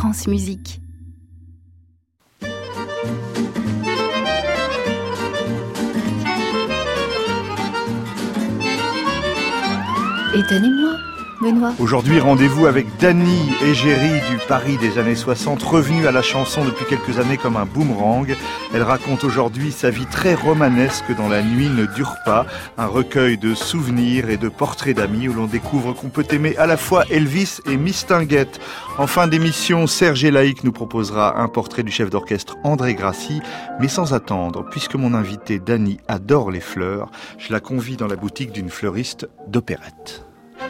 France Musique. Étonnez-moi, Benoît. Aujourd'hui, rendez-vous avec Dany Égérie du Paris des années 60, revenue à la chanson depuis quelques années comme un boomerang. Elle raconte aujourd'hui sa vie très romanesque dans La nuit ne dure pas, un recueil de souvenirs et de portraits d'amis où l'on découvre qu'on peut aimer à la fois Elvis et Mistinguett. En fin d'émission, Serge Laïc nous proposera un portrait du chef d'orchestre André Grassi, mais sans attendre, puisque mon invité Dany adore les fleurs, je la convie dans la boutique d'une fleuriste d'opérette.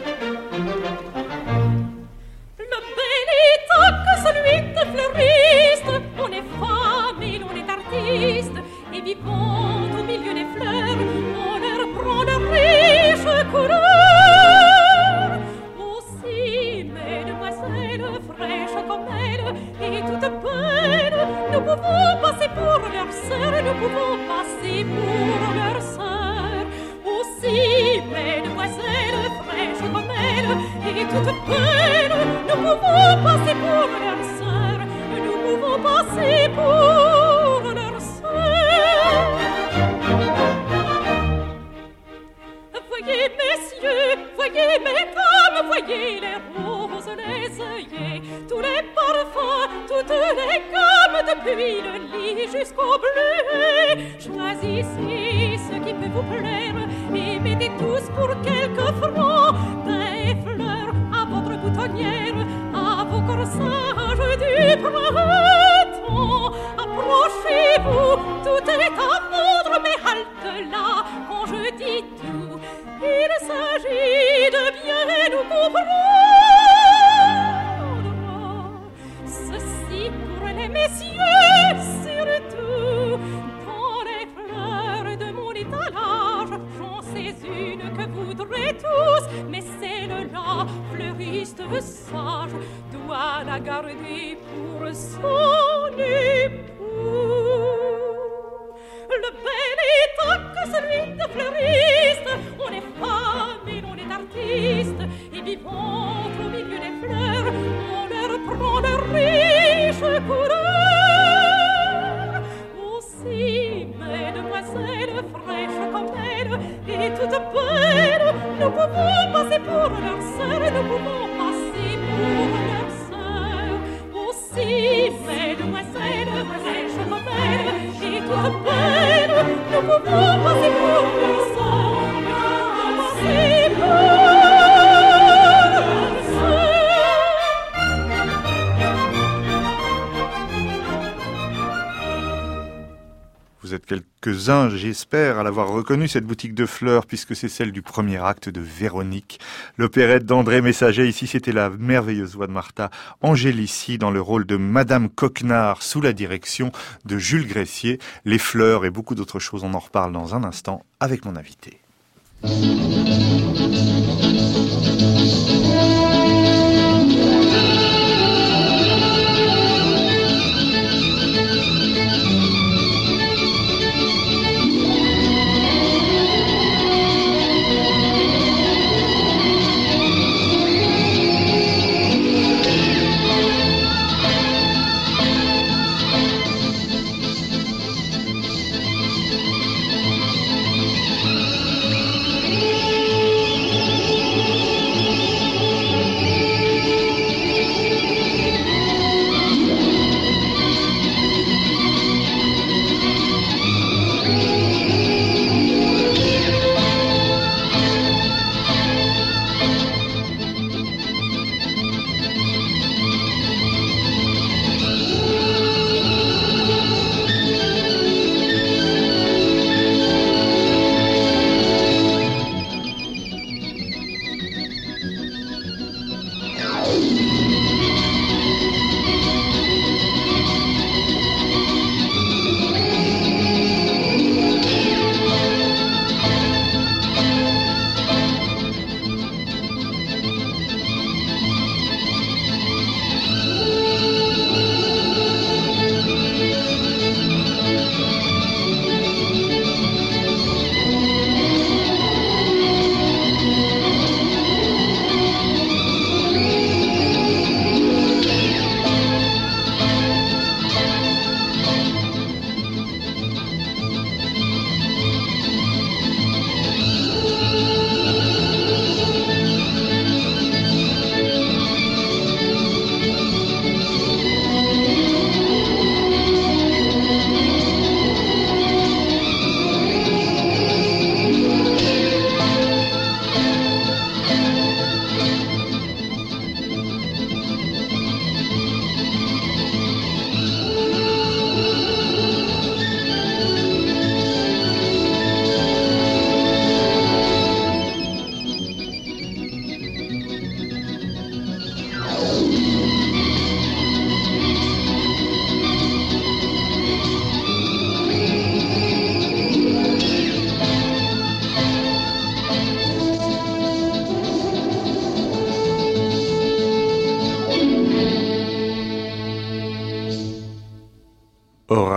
Celui de fleuriste, on est femme et l'on est artiste, et vivant au milieu des fleurs, on leur prend de riches couleurs. Aussi, mesdemoiselles, fraîches comme elles, et toutes belles, nous pouvons passer pour leurs sœurs, nous pouvons passer pour leurs sœurs. Aussi, mesdemoiselles, fraîches comme elles, et toutes belles, nous pouvons passer pour leurs sœurs, nous pouvons passer pour leurs sœurs. Voyez, messieurs, voyez, mesdames, voyez les roses, les œillets, tous les parfums, toutes les gammes, depuis le lit jusqu'au bleuet. Choisissez ce qui peut vous plaire et mettez tous pour quelques francs des fleurs à votre boutonnière, à vos corsages du printemps. Approchez-vous, tout est à vendre, mais halte là quand je dis tout. Il s'agit de bien nous comprendre. Ceci pour les messieurs, surtout. Dans les fleurs de mon étalage, j'en sais une que voudraient tous, mais celle-là, fleuriste sage, doit la garder pour son époux. Le bel état que celui de fleuriste, on est femme et l'on est artiste, et vivant au milieu des fleurs, on leur prend de riches couleurs. Aussi, mesdemoiselles, fraîches comme elles, et toutes belles, nous pouvons passer pour leurs sœurs, nous pouvons passer pour leurs sœurs. Aussi, mesdemoiselles, fraîches comme elles, et toutes belles, nous pouvons passer pour leurs sœurs, nous pouvons passer pour leurs sœurs. Vous êtes quelques-uns, j'espère, à l'avoir reconnu, cette boutique de fleurs, puisque c'est celle du premier acte de Véronique. L'opérette d'André Messager, ici c'était la merveilleuse voix de Martha Angélici dans le rôle de Madame Coquenard, sous la direction de Jules Gressier. Les fleurs et beaucoup d'autres choses, on en reparle dans un instant avec mon invité.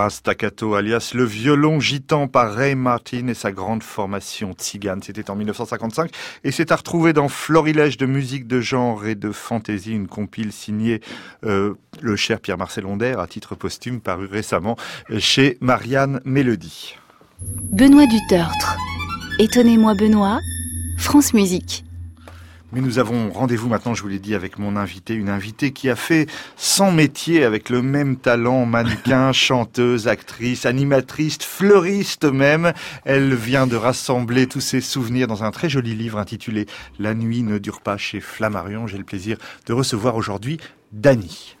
Guitarra staccato, alias le violon gitan par Ray Martin et sa grande formation tzigane. C'était en 1955 et c'est à retrouver dans Florilège de musique de genre et de fantaisie, une compile signée le cher Pierre-Marcel Honder à titre posthume, paru récemment chez Marianne Mélodie. Benoît Dutertre. Étonnez-moi Benoît, France Musique. Mais nous avons rendez-vous maintenant, je vous l'ai dit, avec mon invité, une invitée qui a fait 100 métiers avec le même talent, mannequin, chanteuse, actrice, animatrice, fleuriste même. Elle vient de rassembler tous ses souvenirs dans un très joli livre intitulé « La nuit ne dure pas » chez Flammarion. J'ai le plaisir de recevoir aujourd'hui Dany.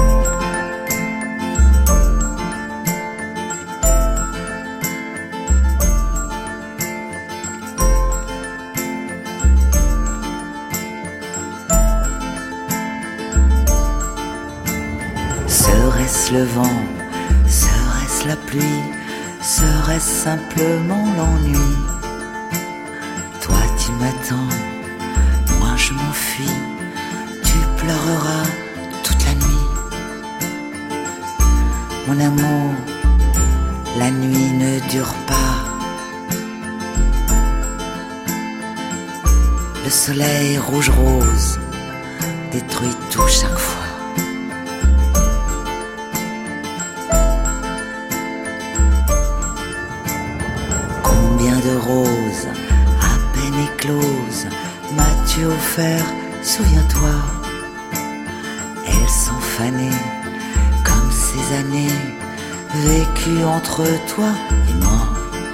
Serait-ce le vent, serait-ce la pluie, serait-ce simplement l'ennui? Toi tu m'attends, moi je m'enfuis, tu pleureras toute la nuit. Mon amour, la nuit ne dure pas. Le soleil rouge-rose détruit tout chaque fois. De roses, à peine écloses, m'as-tu offert, souviens-toi. Elles sont fanées, comme ces années, vécues entre toi et moi.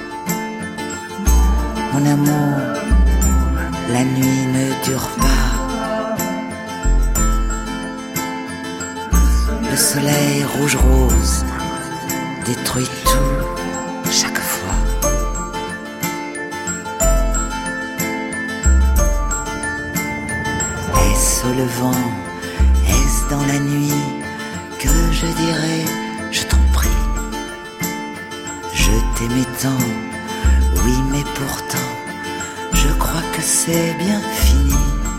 Mon amour, la nuit ne dure pas. Le soleil rouge-rose détruit tout chaque fois. Le vent, est-ce dans la nuit que je dirais, je t'en prie? Je t'aimais tant, oui mais pourtant, je crois que c'est bien fini.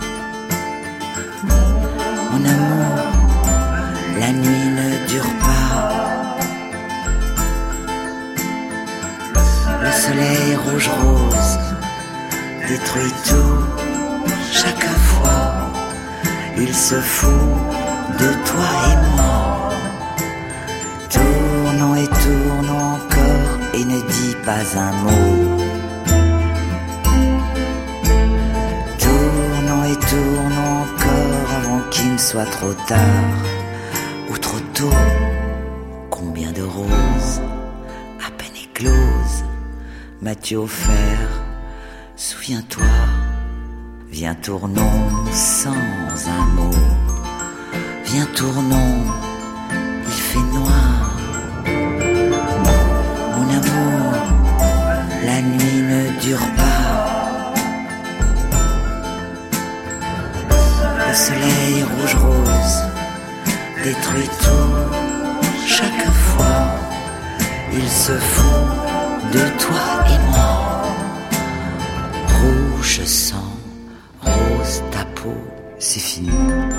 Mon amour, la nuit ne dure pas. Le soleil rouge-rose détruit tout chaque fois. Il se fout de toi et moi. Tournons et tournons encore et ne dis pas un mot. Tournons et tournons encore avant qu'il ne soit trop tard ou trop tôt. Combien de roses à peine écloses m'as-tu offert, souviens-toi. Viens tournons sans un mot. Viens tournons, il fait noir. Mon amour, la nuit ne dure pas. Le soleil rouge-rose détruit tout chaque fois. Il se fout de toi et moi. Rouge sang, rose ta peau, c'est fini.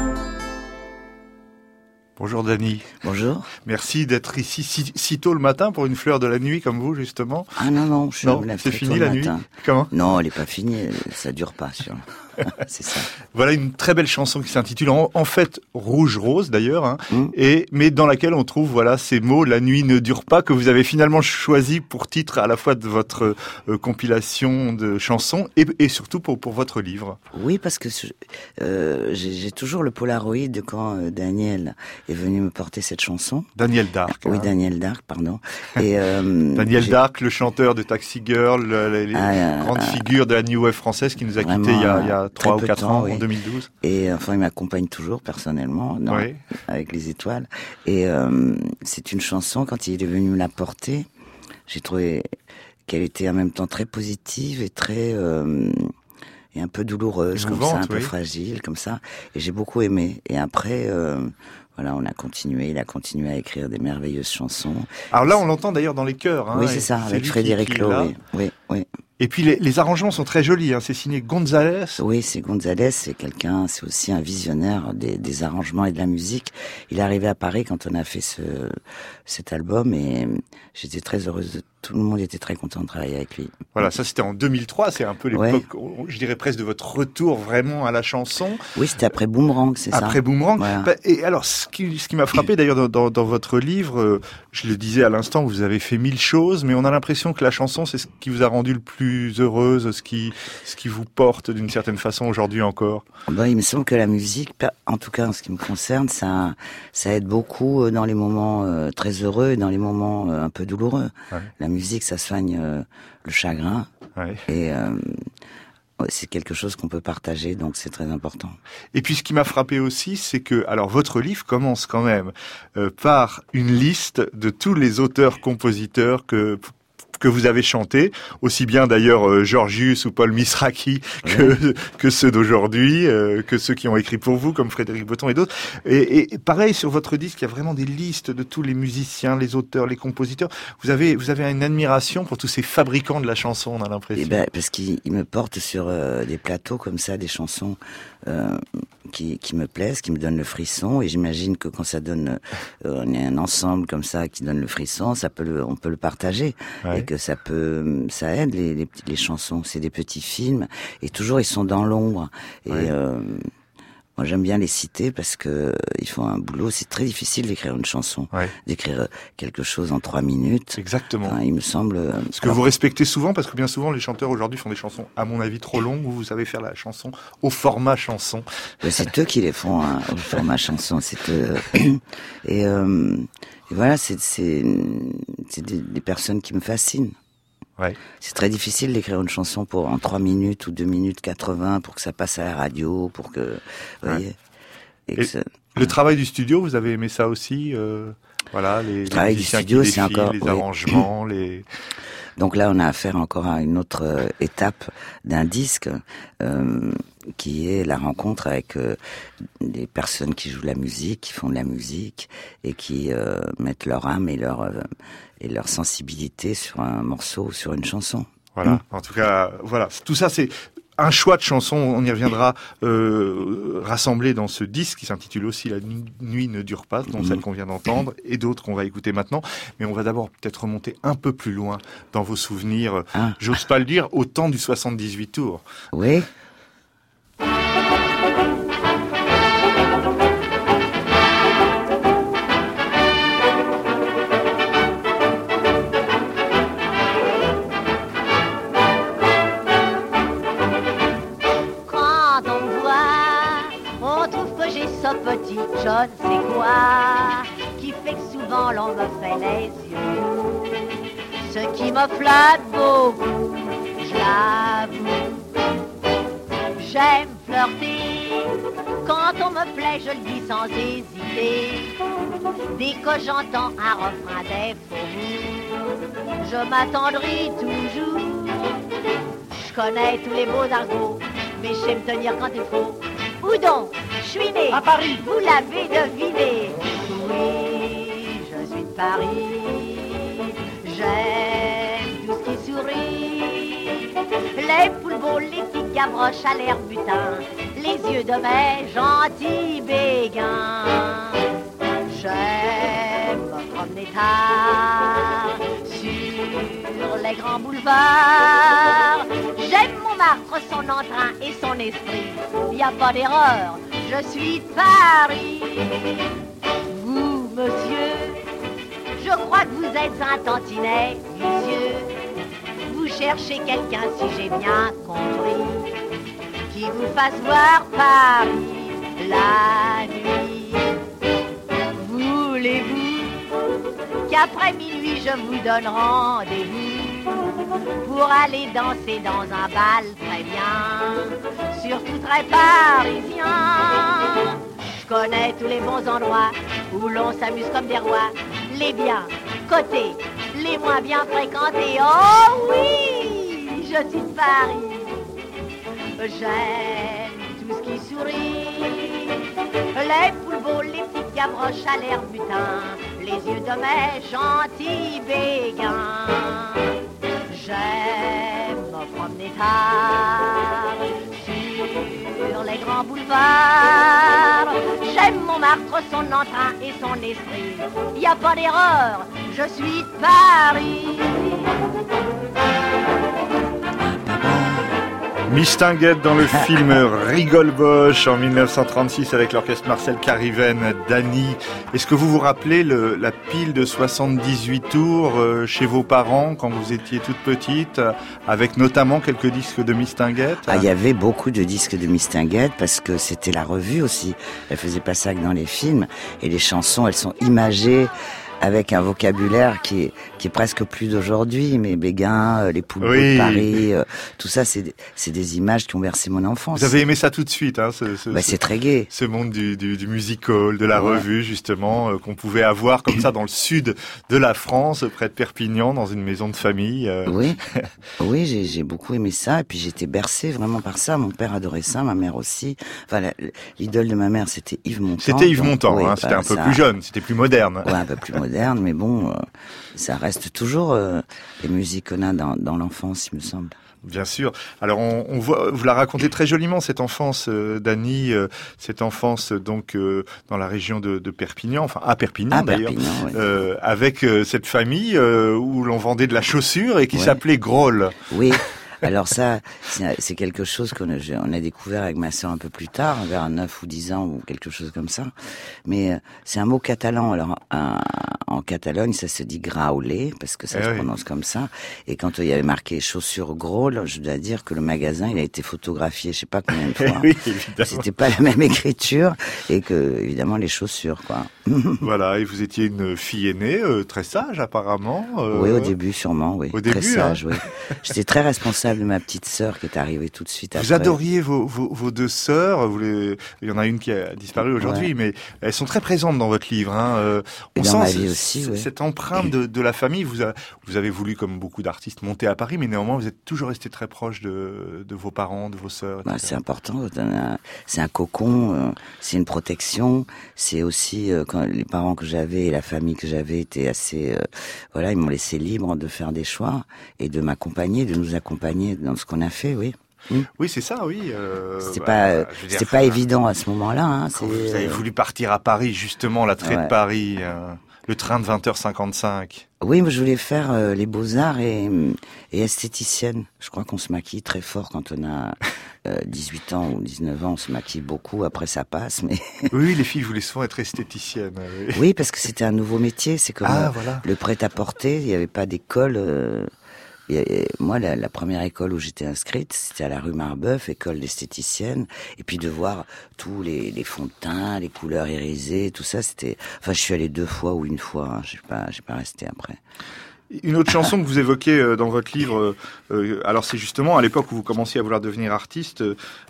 Bonjour Dany. Bonjour. Merci d'être ici si tôt le matin pour une fleur de la nuit comme vous justement. Ah non, je non, me lève c'est très fini tôt la le nuit. matin. Comment? Non, elle est pas finie, ça dure pas sur. C'est ça. Voilà une très belle chanson qui s'intitule en fait Rouge Rose d'ailleurs, hein, Mm. mais dans laquelle on trouve voilà ces mots la nuit ne dure pas que vous avez finalement choisi pour titre à la fois de votre compilation de chansons et surtout pour votre livre. Oui, parce que j'ai toujours le Polaroid de quand Daniel est venu me porter cette chanson. Daniel Dark. Oui, hein. Daniel Dark, pardon. Et Daniel Dark, le chanteur de Taxi Girl, les grandes figures de la New Wave française qui nous a quittés il y a 3 ou 4 ans, oui. en 2012. Et enfin, il m'accompagne toujours personnellement, Oui. avec les étoiles. Et c'est une chanson, quand il est venu me la porter, j'ai trouvé qu'elle était en même temps très positive et très et un peu douloureuse, Émouvante, comme ça, un peu oui. fragile, comme ça. Et j'ai beaucoup aimé. Et après, voilà, il a continué à écrire des merveilleuses chansons. Alors là, on l'entend d'ailleurs dans les chœurs. Hein, Oui, c'est ça, avec lui Frédéric qui est Lowe. là. Oui. Et puis les arrangements sont très jolis, hein. C'est signé González. Oui, c'est González, c'est aussi un visionnaire des arrangements et de la musique. Il est arrivé à Paris quand on a fait cet album et j'étais très heureuse. Tout le monde était très content de travailler avec lui. Voilà, ça c'était en 2003, c'est un peu l'époque, je dirais presque de votre retour vraiment à la chanson. Oui, c'était après Boomerang, c'est ça. Après Boomerang. Voilà. Et alors, ce qui m'a frappé d'ailleurs dans votre livre, je le disais à l'instant, vous avez fait 1000 choses, mais on a l'impression que la chanson, c'est ce qui vous a rendu le plus heureuse, ce qui vous porte d'une certaine façon aujourd'hui encore. Il me semble que la musique, en tout cas en ce qui me concerne, ça aide beaucoup dans les moments très heureux et dans les moments un peu douloureux. Ouais. La musique, ça soigne le chagrin. Ouais. Et c'est quelque chose qu'on peut partager, donc c'est très important. Et puis ce qui m'a frappé aussi, c'est que, alors votre livre commence quand même par une liste de tous les auteurs-compositeurs que vous avez chanté, aussi bien d'ailleurs Georgius ou Paul Misraki que ceux d'aujourd'hui, que ceux qui ont écrit pour vous, comme Frédéric Botton et d'autres. Et pareil, sur votre disque, il y a vraiment des listes de tous les musiciens, les auteurs, les compositeurs. Vous avez une admiration pour tous ces fabricants de la chanson, on a l'impression. Parce qu'ils me portent sur des plateaux comme ça, des chansons qui me plaisent, qui me donnent le frisson, et j'imagine que quand ça donne on est un ensemble comme ça qui donne le frisson, on peut le partager. Ouais. Et que ça aide les chansons. C'est des petits films et toujours ils sont dans l'ombre. Et moi j'aime bien les citer parce que ils font un boulot. C'est très difficile d'écrire une chanson, d'écrire quelque chose en 3 minutes. Exactement. Enfin, il me semble. Ce que vous respectez souvent, parce que bien souvent les chanteurs aujourd'hui font des chansons, à mon avis, trop longues. Où vous savez faire la chanson au format chanson. C'est eux qui les font au format chanson. C'est eux. Et voilà, c'est des personnes qui me fascinent. Ouais. C'est très difficile d'écrire une chanson en 3 minutes ou 2 minutes 80 pour que ça passe à la radio, pour que, vous voyez. Le travail du studio, vous avez aimé ça aussi, voilà, les musiciens qui défilent, les arrangements, Donc là, on a affaire encore à une autre étape d'un disque, qui est la rencontre avec des personnes qui jouent la musique, qui font de la musique et qui mettent leur âme et leur sensibilité sur un morceau ou sur une chanson. Voilà. En tout cas, voilà. Tout ça, c'est un choix de chansons, on y reviendra, rassemblés dans ce disque qui s'intitule aussi La nuit ne dure pas, dont celle qu'on vient d'entendre, et d'autres qu'on va écouter maintenant. Mais on va d'abord peut-être remonter un peu plus loin dans vos souvenirs, j'ose pas le dire, au temps du 78 tours. Oui. Petit, je ne sais quoi, qui fait que souvent l'on me fait les yeux. Ce qui me flatte beaucoup, je l'avoue. J'aime flirter, quand on me plaît, je le dis sans hésiter. Dès que j'entends un refrain des faubourgs, je m'attendris toujours. Je connais tous les beaux argots, mais je sais me tenir quand il faut. Où donc? Je suis née à Paris. Vous l'avez deviné. Oui, je suis de Paris. J'aime tout ce qui sourit. Les poules beaux, les petits gavroches à l'air butin. Les yeux de mes gentils béguins. J'aime me promener tard sur les grands boulevards. J'aime Montmartre, son entrain et son esprit. Y a pas d'erreur, je suis de Paris. Vous, monsieur, je crois que vous êtes un tantinet vicieux. Vous cherchez quelqu'un, si j'ai bien compris, qui vous fasse voir Paris la nuit. Voulez-vous qu'après minuit je vous donne rendez-vous pour aller danser dans un bal très bien, surtout très parisien? Je connais tous les bons endroits où l'on s'amuse comme des rois, les biens cotés, les moins bien fréquentés. Oh oui, je suis de Paris. J'aime tout ce qui sourit, les poules beaux, les petites gavroches à l'air butin, les yeux de mes gentils béguins. J'aime me m'emmener tard sur les grands boulevards. J'aime Montmartre, son entrain et son esprit. Y a pas d'erreur, je suis de Paris. Mistinguett dans le film Rigole-Boche en 1936 avec l'orchestre Marcel Cariven, Dany. Est-ce que vous vous rappelez la pile de 78 tours chez vos parents quand vous étiez toute petite, avec notamment quelques disques de Mistinguett? Il y avait beaucoup de disques de Mistinguett parce que c'était la revue aussi. Elle faisait pas ça que dans les films. Et les chansons, elles sont imagées avec un vocabulaire qui est presque plus d'aujourd'hui, mais Béguin, les poules de Paris, tout ça, c'est des images qui ont bercé mon enfance. Vous avez aimé ça tout de suite, hein, c'est très gai. Ce monde du musical, de la revue, justement, qu'on pouvait avoir comme ça dans le sud de la France, près de Perpignan, dans une maison de famille. Oui, j'ai beaucoup aimé ça, et puis j'étais bercé vraiment par ça. Mon père adorait ça, ma mère aussi. Enfin, l'idole de ma mère, c'était Yves Montand. C'était Yves Montand, c'était un peu plus jeune, c'était plus moderne. Ouais, un peu plus moderne, mais bon, ça reste toujours les musiques qu'on a dans l'enfance, il me semble. Bien sûr. Alors on voit, vous la racontez très joliment cette enfance, Dany, cette enfance donc dans la région de Perpignan, enfin à Perpignan d'ailleurs, oui. Avec cette famille où l'on vendait de la chaussure et qui s'appelait Groll. Oui. Alors ça, c'est quelque chose qu'on a découvert avec ma sœur un peu plus tard, vers 9 ou 10 ans ou quelque chose comme ça. Mais c'est un mot catalan. Alors en Catalogne, ça se dit grauler parce que ça se prononce comme ça. Et quand il y avait marqué chaussures Groll, je dois dire que le magasin, il a été photographié, je sais pas combien de fois. Oui, évidemment. C'était pas la même écriture et que évidemment les chaussures, quoi. Voilà. Et vous étiez une fille aînée, très sage apparemment. Oui, au début sûrement, oui. Au début, très sage, oui. J'étais très responsable de ma petite sœur qui est arrivée tout de suite après. Vous adoriez vos deux sœurs. Il y en a une qui a disparu aujourd'hui, mais elles sont très présentes dans votre livre. Hein. On dans sent ma vie aussi, cette empreinte de la famille. Vous avez voulu, comme beaucoup d'artistes, monter à Paris, mais néanmoins, vous êtes toujours resté très proche de vos parents, de vos sœurs. C'est important. C'est un cocon, c'est une protection. C'est aussi quand les parents que j'avais et la famille que j'avais étaient assez, ils m'ont laissé libre de faire des choix et de m'accompagner, de nous accompagner dans ce qu'on a fait, oui. Oui, c'est ça, oui. C'était pas évident à ce moment-là. Hein, vous avez voulu partir à Paris, justement, l'attrait de Paris, le train de 20h55. Oui, mais je voulais faire les beaux-arts et esthéticienne. Je crois qu'on se maquille très fort quand on a 18 ans ou 19 ans. On se maquille beaucoup, après ça passe. Mais oui, les filles voulaient souvent être esthéticiennes. Oui, parce que c'était un nouveau métier. C'est comme le prêt-à-porter. Il n'y avait pas d'école... moi, la première école où j'étais inscrite, c'était à la rue Marbeuf, école d'esthéticienne. Et puis de voir tous les fonds de teint, les couleurs irisées, tout ça, c'était... Enfin, je suis allé 2 fois ou 1 fois. Hein, j'ai pas resté après. Une autre chanson que vous évoquez dans votre livre, alors c'est justement à l'époque où vous commenciez à vouloir devenir artiste,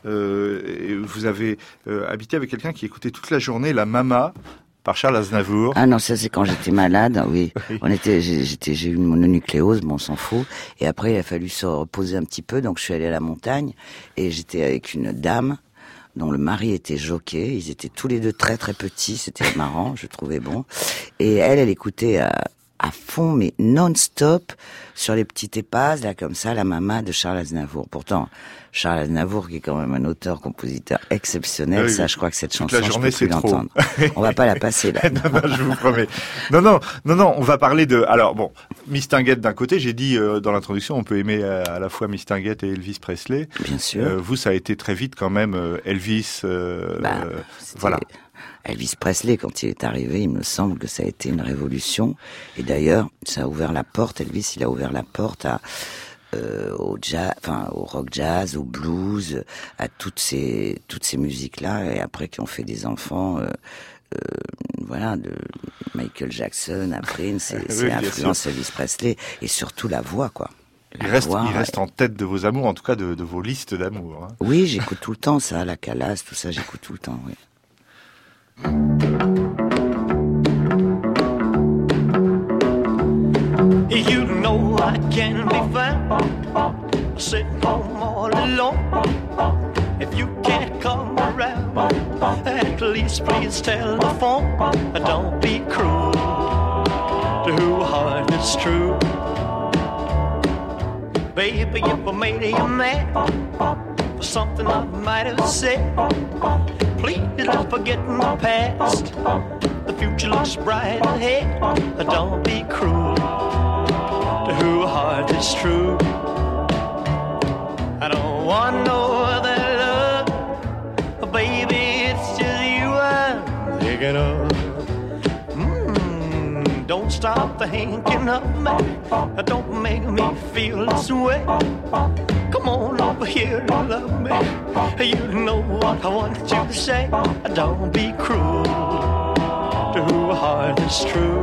vous avez habité avec quelqu'un qui écoutait toute la journée la Mama par Charles Aznavour. Ah non, ça c'est quand j'étais malade, oui. J'ai eu une mononucléose, bon on s'en fout. Et après il a fallu se reposer un petit peu, donc je suis allée à la montagne et j'étais avec une dame dont le mari était jockey. Ils étaient tous les deux très très petits, c'était marrant, je trouvais bon. Et elle écoutait à fond, mais non-stop, sur les petites épases, là, comme ça, la Mama de Charles Aznavour. Pourtant, Charles Aznavour, qui est quand même un auteur-compositeur exceptionnel, ça, je crois que cette chanson, la journée, je peux plus l'entendre. On va pas la passer, là. non, je vous promets. Non, on va parler de... Alors, bon, Mistinguett d'un côté, j'ai dit dans l'introduction, on peut aimer à la fois Mistinguett et Elvis Presley. Bien sûr. Vous, ça a été très vite quand même Elvis, voilà. Elvis Presley, quand il est arrivé, il me semble que ça a été une révolution. Et d'ailleurs, ça a ouvert la porte. Elvis, il a ouvert la porte au jazz, au rock jazz, au blues, à toutes ces musiques-là. Et après, qui ont fait des enfants, de Michael Jackson à Prince, c'est influence Elvis Presley et surtout la voix, quoi. Il reste en tête de vos amours, en tout cas de vos listes d'amour. Hein. Oui, j'écoute tout le temps ça, la Calas, tout ça, j'écoute tout le temps, oui. You know I can be found sitting home all alone. If you can't come around, at least please tell the phone. Don't be cruel to who heart is true. Baby, if I made you mad for something I might have said, please let's forget the past. The future looks bright ahead. Don't be cruel to whose heart is true. I don't want no other love, baby, it's just you I'm thinking of. Don't stop thinking of me, don't make me feel this way. Come on over here and love me, you know what I want you to say. Don't be cruel to whose heart is true.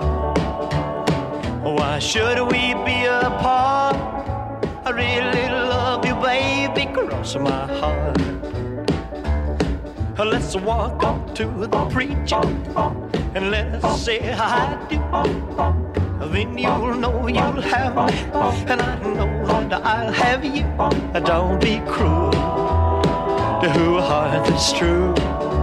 Why should we be apart? I really love you, baby, cross my heart. Let's walk up to the preacher and let's say I do. Then you'll know you'll have me, and I know that I'll have you. Don't be cruel to whose heart is true.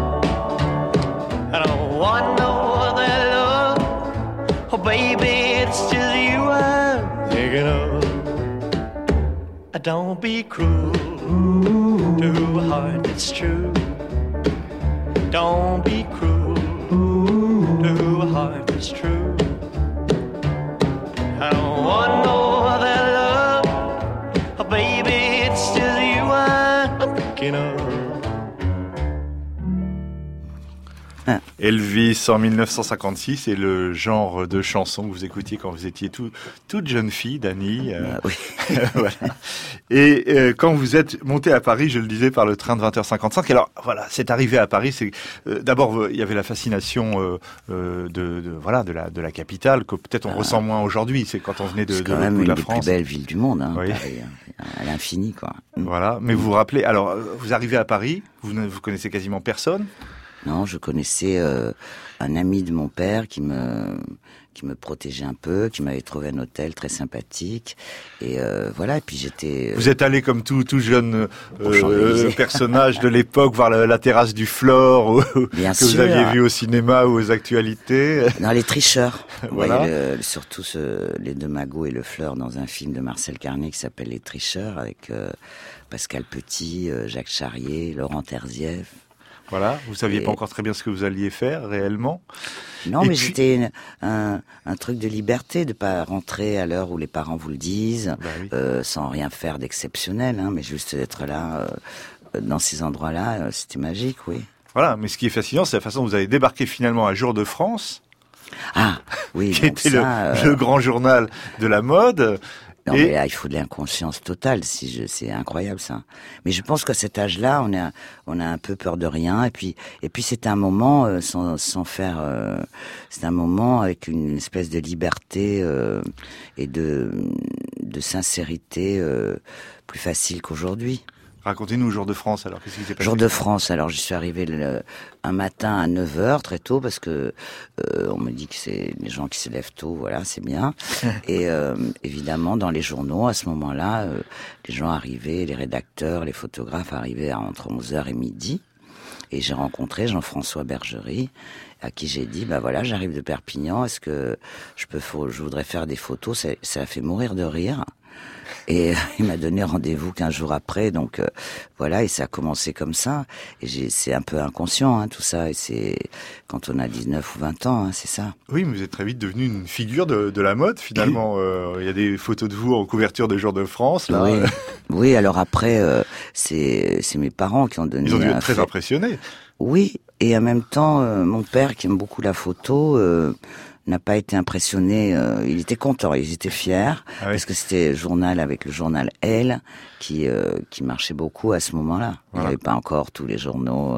I don't want no other love, oh baby, it's just you I'm thinking of. Don't be cruel to whose heart is true. Don't be cruel to whose heart is true. I don't want no other love, oh baby, it's just you I'm thinking of. Elvis en 1956 est le genre de chanson que vous écoutiez quand vous étiez toute jeune fille, Dany. Oui. Voilà. Et quand vous êtes montée à Paris, je le disais, par le train de 20h55. Alors voilà, c'est arrivé à Paris. C'est d'abord il y avait la fascination de la capitale que peut-être on ressent moins aujourd'hui. C'est quand on venait de quand même de la une des France. plus belles villes du monde, hein, Oui. Paris, à l'infini, quoi. Voilà. Mais vous vous rappelez, alors vous arrivez à Paris, vous connaissez quasiment personne. Non, je connaissais un ami de mon père qui me protégeait un peu, qui m'avait trouvé un hôtel très sympathique, et voilà. Et puis j'étais. Vous êtes allé comme tout jeune personnage de l'époque voir la terrasse du Flore Bien que sûr. vous aviez vu au cinéma ou aux actualités. Dans Les Tricheurs. Voilà. Surtout les deux magots et le Fleur dans un film de Marcel Carné qui s'appelle Les Tricheurs avec Pascal Petit, Jacques Charrier, Laurent Terzieff. Voilà, vous saviez pas encore très bien ce que vous alliez faire réellement. Non, et mais puis... c'était un truc de liberté, de pas rentrer à l'heure où les parents vous le disent, oui. Sans rien faire d'exceptionnel, hein, mais juste d'être là, dans ces endroits-là, c'était magique, oui. Voilà, mais ce qui est fascinant, c'est la façon dont vous avez débarqué finalement à Jour de France. Ah, oui. Qui était le grand journal de la mode. Non, mais là, il faut de l'inconscience totale. C'est incroyable, ça. Mais je pense qu'à cet âge-là, on a un peu peur de rien. Et puis c'est un moment sans faire. C'est un moment avec une espèce de liberté et de sincérité plus facile qu'aujourd'hui. Racontez-nous Jour de France, alors, qu'est-ce qui s'est passé? Jour de France, alors je suis arrivé un matin à 9h, très tôt, parce que on me dit que c'est les gens qui se lèvent tôt, voilà, c'est bien. Et évidemment, dans les journaux, à ce moment-là, les gens arrivaient, les rédacteurs, les photographes arrivaient entre 11h et midi. Et j'ai rencontré Jean-François Bergerie, à qui j'ai dit, voilà, j'arrive de Perpignan, est-ce que je voudrais faire des photos? Ça a fait mourir de rire. Et il m'a donné rendez-vous 15 jours après, donc voilà, et ça a commencé comme ça. Et c'est un peu inconscient, hein, tout ça, et c'est quand on a 19 ou 20 ans, hein, c'est ça. Oui, mais vous êtes très vite devenu une figure de la mode, finalement. Il y a des photos de vous en couverture de Jour de France, là. Oui, oui, alors après, c'est mes parents qui ont donné... Ils ont dû être très impressionnés. Oui, et en même temps, mon père, qui aime beaucoup la photo... n'a pas été impressionné, il était content, ils étaient fiers, parce que c'était journal avec le journal Elle, qui marchait beaucoup à ce moment-là. Voilà. Il n'y avait pas encore tous les journaux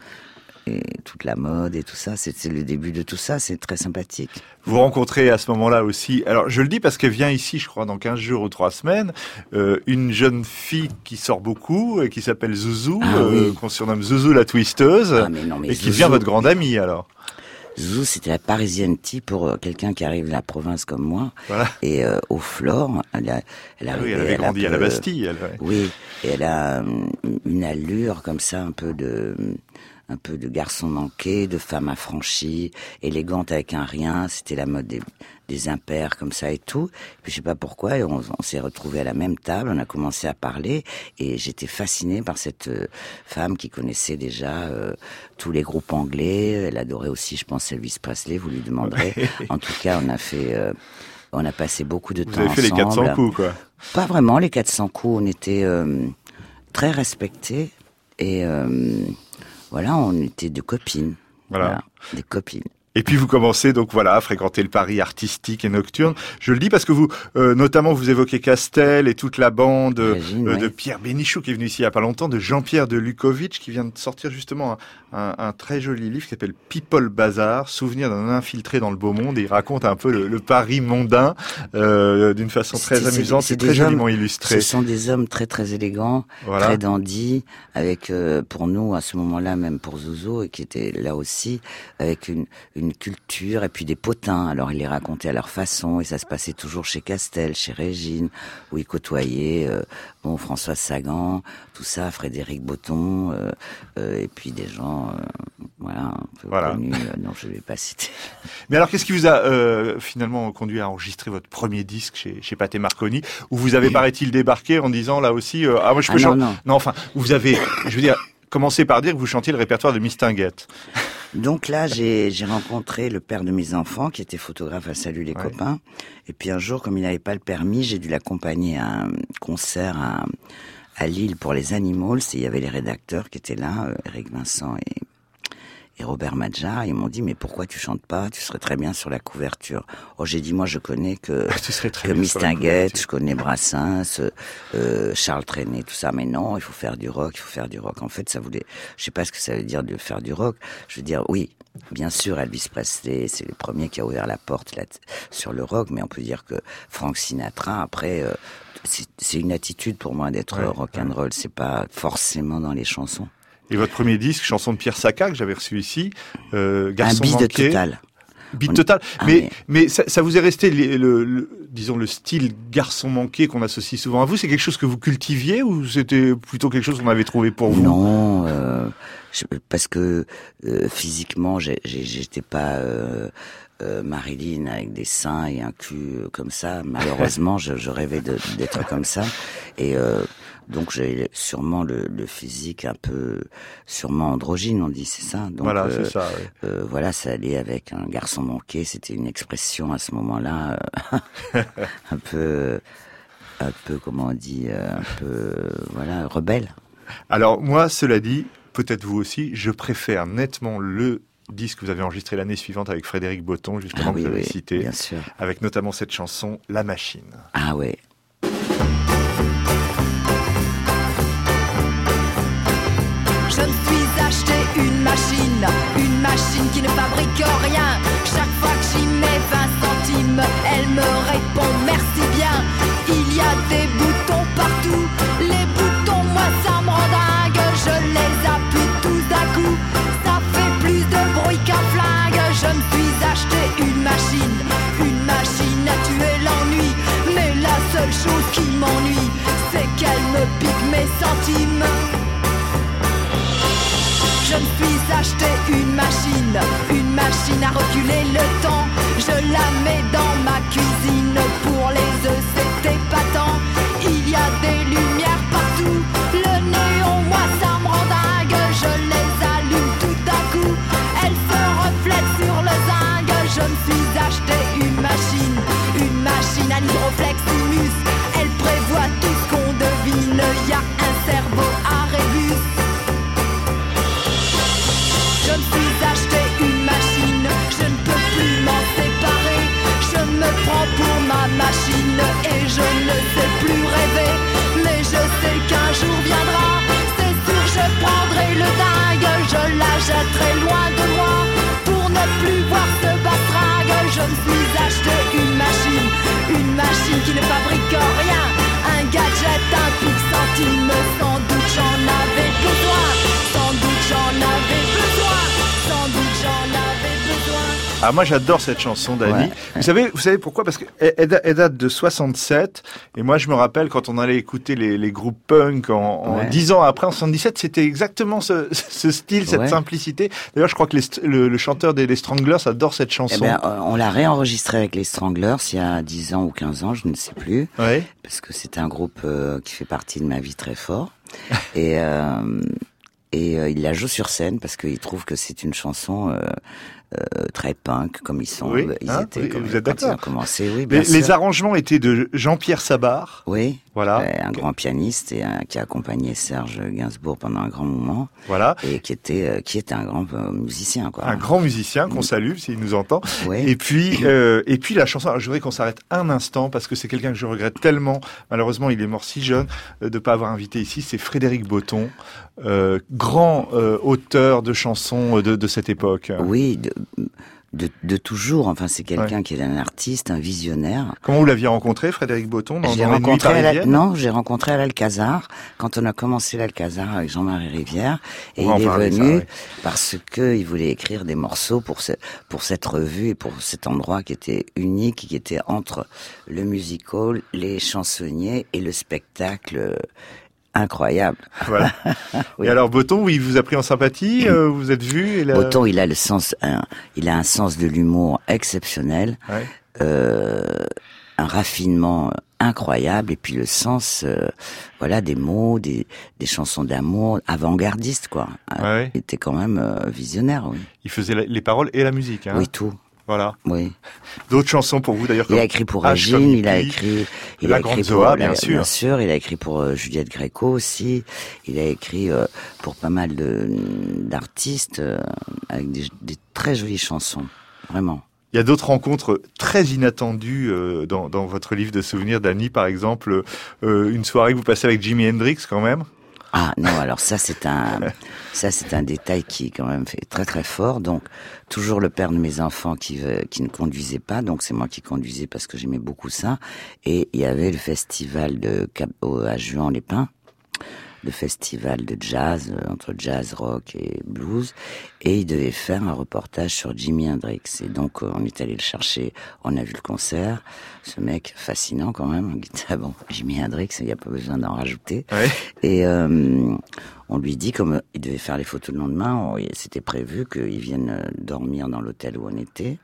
et toute la mode et tout ça, c'était le début de tout ça, c'est très sympathique. Vous rencontrez à ce moment-là aussi, alors je le dis parce qu'elle vient ici, je crois, dans 15 jours ou 3 semaines, une jeune fille qui sort beaucoup, qui s'appelle Zouzou, qu'on surnomme Zouzou la twisteuse, et qui devient votre grande amie alors. Zouzou, c'était la parisienne type pour quelqu'un qui arrive de la province comme moi. Voilà. Et au Flore, elle avait grandi à la Bastille. Oui, et elle a une allure comme ça, un peu de garçon manqué, de femme affranchie, élégante avec un rien. C'était la mode des impairs comme ça et tout. Et puis je sais pas pourquoi, on s'est retrouvés à la même table, on a commencé à parler et j'étais fascinée par cette femme qui connaissait déjà tous les groupes anglais. Elle adorait aussi, je pense, Elvis Presley, vous lui demanderez. En tout cas, on a passé beaucoup de temps ensemble. Vous avez fait les 400 coups, quoi. Pas vraiment les 400 coups, on était très respectés et voilà, on était de copines. Voilà, des copines. Et puis vous commencez donc à fréquenter le Paris artistique et nocturne. Je le dis parce que vous, notamment, vous évoquez Castel et toute la bande de Pierre Bénichou qui est venu ici il y a pas longtemps, de Jean-Pierre Delucovitch qui vient de sortir justement un très joli livre qui s'appelle People Bazar, souvenir d'un infiltré dans le beau monde. Et il raconte un peu le Paris mondain d'une façon très amusante et très joliment illustrée. Ce sont des hommes très très élégants, très dandy, avec pour nous à ce moment-là, même pour Zouzou, et qui était là aussi avec une culture et puis des potins. Alors ils les racontaient à leur façon et ça se passait toujours chez Castel, chez Régine, où ils côtoyaient Françoise Sagan, tout ça, Frédéric Botton, et puis des gens un peu connus, non je ne vais pas citer. Mais alors qu'est-ce qui vous a finalement conduit à enregistrer votre premier disque chez Pathé Marconi, où vous avez paraît-il débarqué en disant là aussi moi je peux chanter. Non, enfin, vous avez, je veux dire, commencé par dire que vous chantiez le répertoire de Mistinguett. Donc là, j'ai rencontré le père de mes enfants, qui était photographe à Salut les copains. Et puis un jour, comme il n'avait pas le permis, j'ai dû l'accompagner à un concert à Lille pour les Animals. Et il y avait les rédacteurs qui étaient là, Eric Vincent et Robert Madja. Ils m'ont dit, mais pourquoi tu chantes pas? Tu serais très bien sur la couverture. Oh, j'ai dit, moi, je connais que Mistinguett, je connais Brassens, Charles Trenet, tout ça. Mais non, il faut faire du rock. En fait, je sais pas ce que ça veut dire de faire du rock. Je veux dire, oui, bien sûr, Elvis Presley, c'est le premier qui a ouvert la porte là, sur le rock, mais on peut dire que Frank Sinatra, après, c'est une attitude pour moi d'être rock'n'roll. C'est pas forcément dans les chansons. Et votre premier disque, chanson de Pierre Sacca, que j'avais reçu ici, Garçon manqué. Un bis total. Beat total. Mais ça vous est resté disons le style garçon manqué qu'on associe souvent à vous. C'est quelque chose que vous cultiviez ou c'était plutôt quelque chose qu'on avait trouvé pour vous? Non, parce que physiquement, j'étais pas Marilyn avec des seins et un cul comme ça. Malheureusement, je rêvais d'être comme ça. Et donc j'ai sûrement le physique un peu, sûrement androgyne, on dit, c'est ça. Donc c'est ça. Oui. Ça allait avec un garçon manqué. C'était une expression à ce moment-là un peu comment on dit, un peu rebelle. Alors moi, cela dit, peut-être vous aussi, je préfère nettement le disque que vous avez enregistré l'année suivante avec Frédéric Botton, justement, que vous avez cité, bien sûr. Avec notamment cette chanson La Machine. Ah ouais. Je me suis acheté une machine qui ne fabrique rien. Chaque fois que j'y mets 20 centimes, elle me répond merci bien. Il y a des boutons partout, les boutons, moi ça me rend dingue. Je les appuie tous d'un coup, ça fait plus de bruit qu'un flingue. Je me suis acheté une machine à tuer l'ennui. Mais la seule chose qui m'ennuie, c'est qu'elle me pique mes centimes. Je me suis acheté une machine à reculer le temps. Je la mets dans ma cuisine, pour les œufs c'est épatant. Il y a des lumières partout, le néon moi ça me rend dingue. Je les allume tout d'un coup, elles se reflètent sur le zinc. Je me suis acheté une machine à l'hydrofleximus. Elle prévoit tout ce qu'on devine, y a un cerveau à rébus. Je me suis acheté une machine, je ne peux plus m'en séparer. Je me prends pour ma machine et je ne sais plus rêver. Mais je Ah, moi j'adore cette chanson, Dany. Ouais. Vous savez pourquoi? Parce qu'elle date de 67, et moi je me rappelle quand on allait écouter les groupes punk en 10 ans après, en 77, c'était exactement ce style, cette simplicité. D'ailleurs, je crois que le chanteur des Stranglers adore cette chanson. Eh ben, on l'a réenregistré avec les Stranglers il y a 10 ans ou 15 ans, je ne sais plus. Ouais. Parce que c'est un groupe qui fait partie de ma vie très fort. Et il la joue sur scène parce qu'il trouve que c'est une chanson très punk, comme ils sont. Oui, ils étaient comme vous êtes quand ils ont d'accord. commencé. Oui, bien Les sûr. arrangements étaient de Jean-Pierre Sabar. Oui, Voilà. un grand pianiste et qui a accompagné Serge Gainsbourg pendant un grand moment. Voilà. Et qui était un grand musicien, quoi. Un grand musicien qu'on salue s'il nous entend. Oui. Et puis la chanson. Alors, je voudrais qu'on s'arrête un instant parce que c'est quelqu'un que je regrette tellement. Malheureusement, il est mort si jeune de pas avoir invité ici. C'est Frédéric Botton, grand auteur de chansons de cette époque. Oui, de toujours. Enfin, c'est quelqu'un qui est un artiste, un visionnaire. Comment vous l'aviez rencontré, Frédéric Botton, dans Je l'ai les nuits rencontré parisiennes? Non, j'ai rencontré à l'Alcazar quand on a commencé l'Alcazar avec Jean-Marie Rivière, et il est venu parce que il voulait écrire des morceaux pour cette revue et pour cet endroit qui était unique, qui était entre le music-hall, les chansonniers et le spectacle. Incroyable. Voilà. Oui. Et alors Botton, oui, il vous a pris en sympathie, vous êtes vu. Botton, il a un sens de l'humour exceptionnel, un raffinement incroyable, et puis le sens, des mots, des chansons d'amour, avant-gardiste, quoi. Ouais. Il était quand même visionnaire, oui. Il faisait les paroles et la musique, hein. Oui, tout. Voilà. Oui. D'autres chansons pour vous d'ailleurs. Il a écrit pour Régine, il a écrit Zoa, bien sûr. Bien sûr, il a écrit pour Juliette Gréco aussi. Il a écrit pour pas mal d'artistes avec des très jolies chansons, vraiment. Il y a d'autres rencontres très inattendues dans votre livre de souvenirs, Dany, par exemple, une soirée que vous passez avec Jimi Hendrix quand même. Ah non, alors ça c'est un détail qui quand même fait très très fort. Donc toujours le père de mes enfants qui ne conduisait pas, donc c'est moi qui conduisais parce que j'aimais beaucoup ça. Et il y avait le festival à Juan-les-Pins, le festival de jazz, entre jazz, rock et blues, et il devait faire un reportage sur Jimi Hendrix. Et donc on est allé le chercher, on a vu le concert, ce mec fascinant quand même, bon, Jimi Hendrix, il n'y a pas besoin d'en rajouter. Ouais. Et on lui dit, comme il devait faire les photos le lendemain, c'était prévu qu'il vienne dormir dans l'hôtel où on était.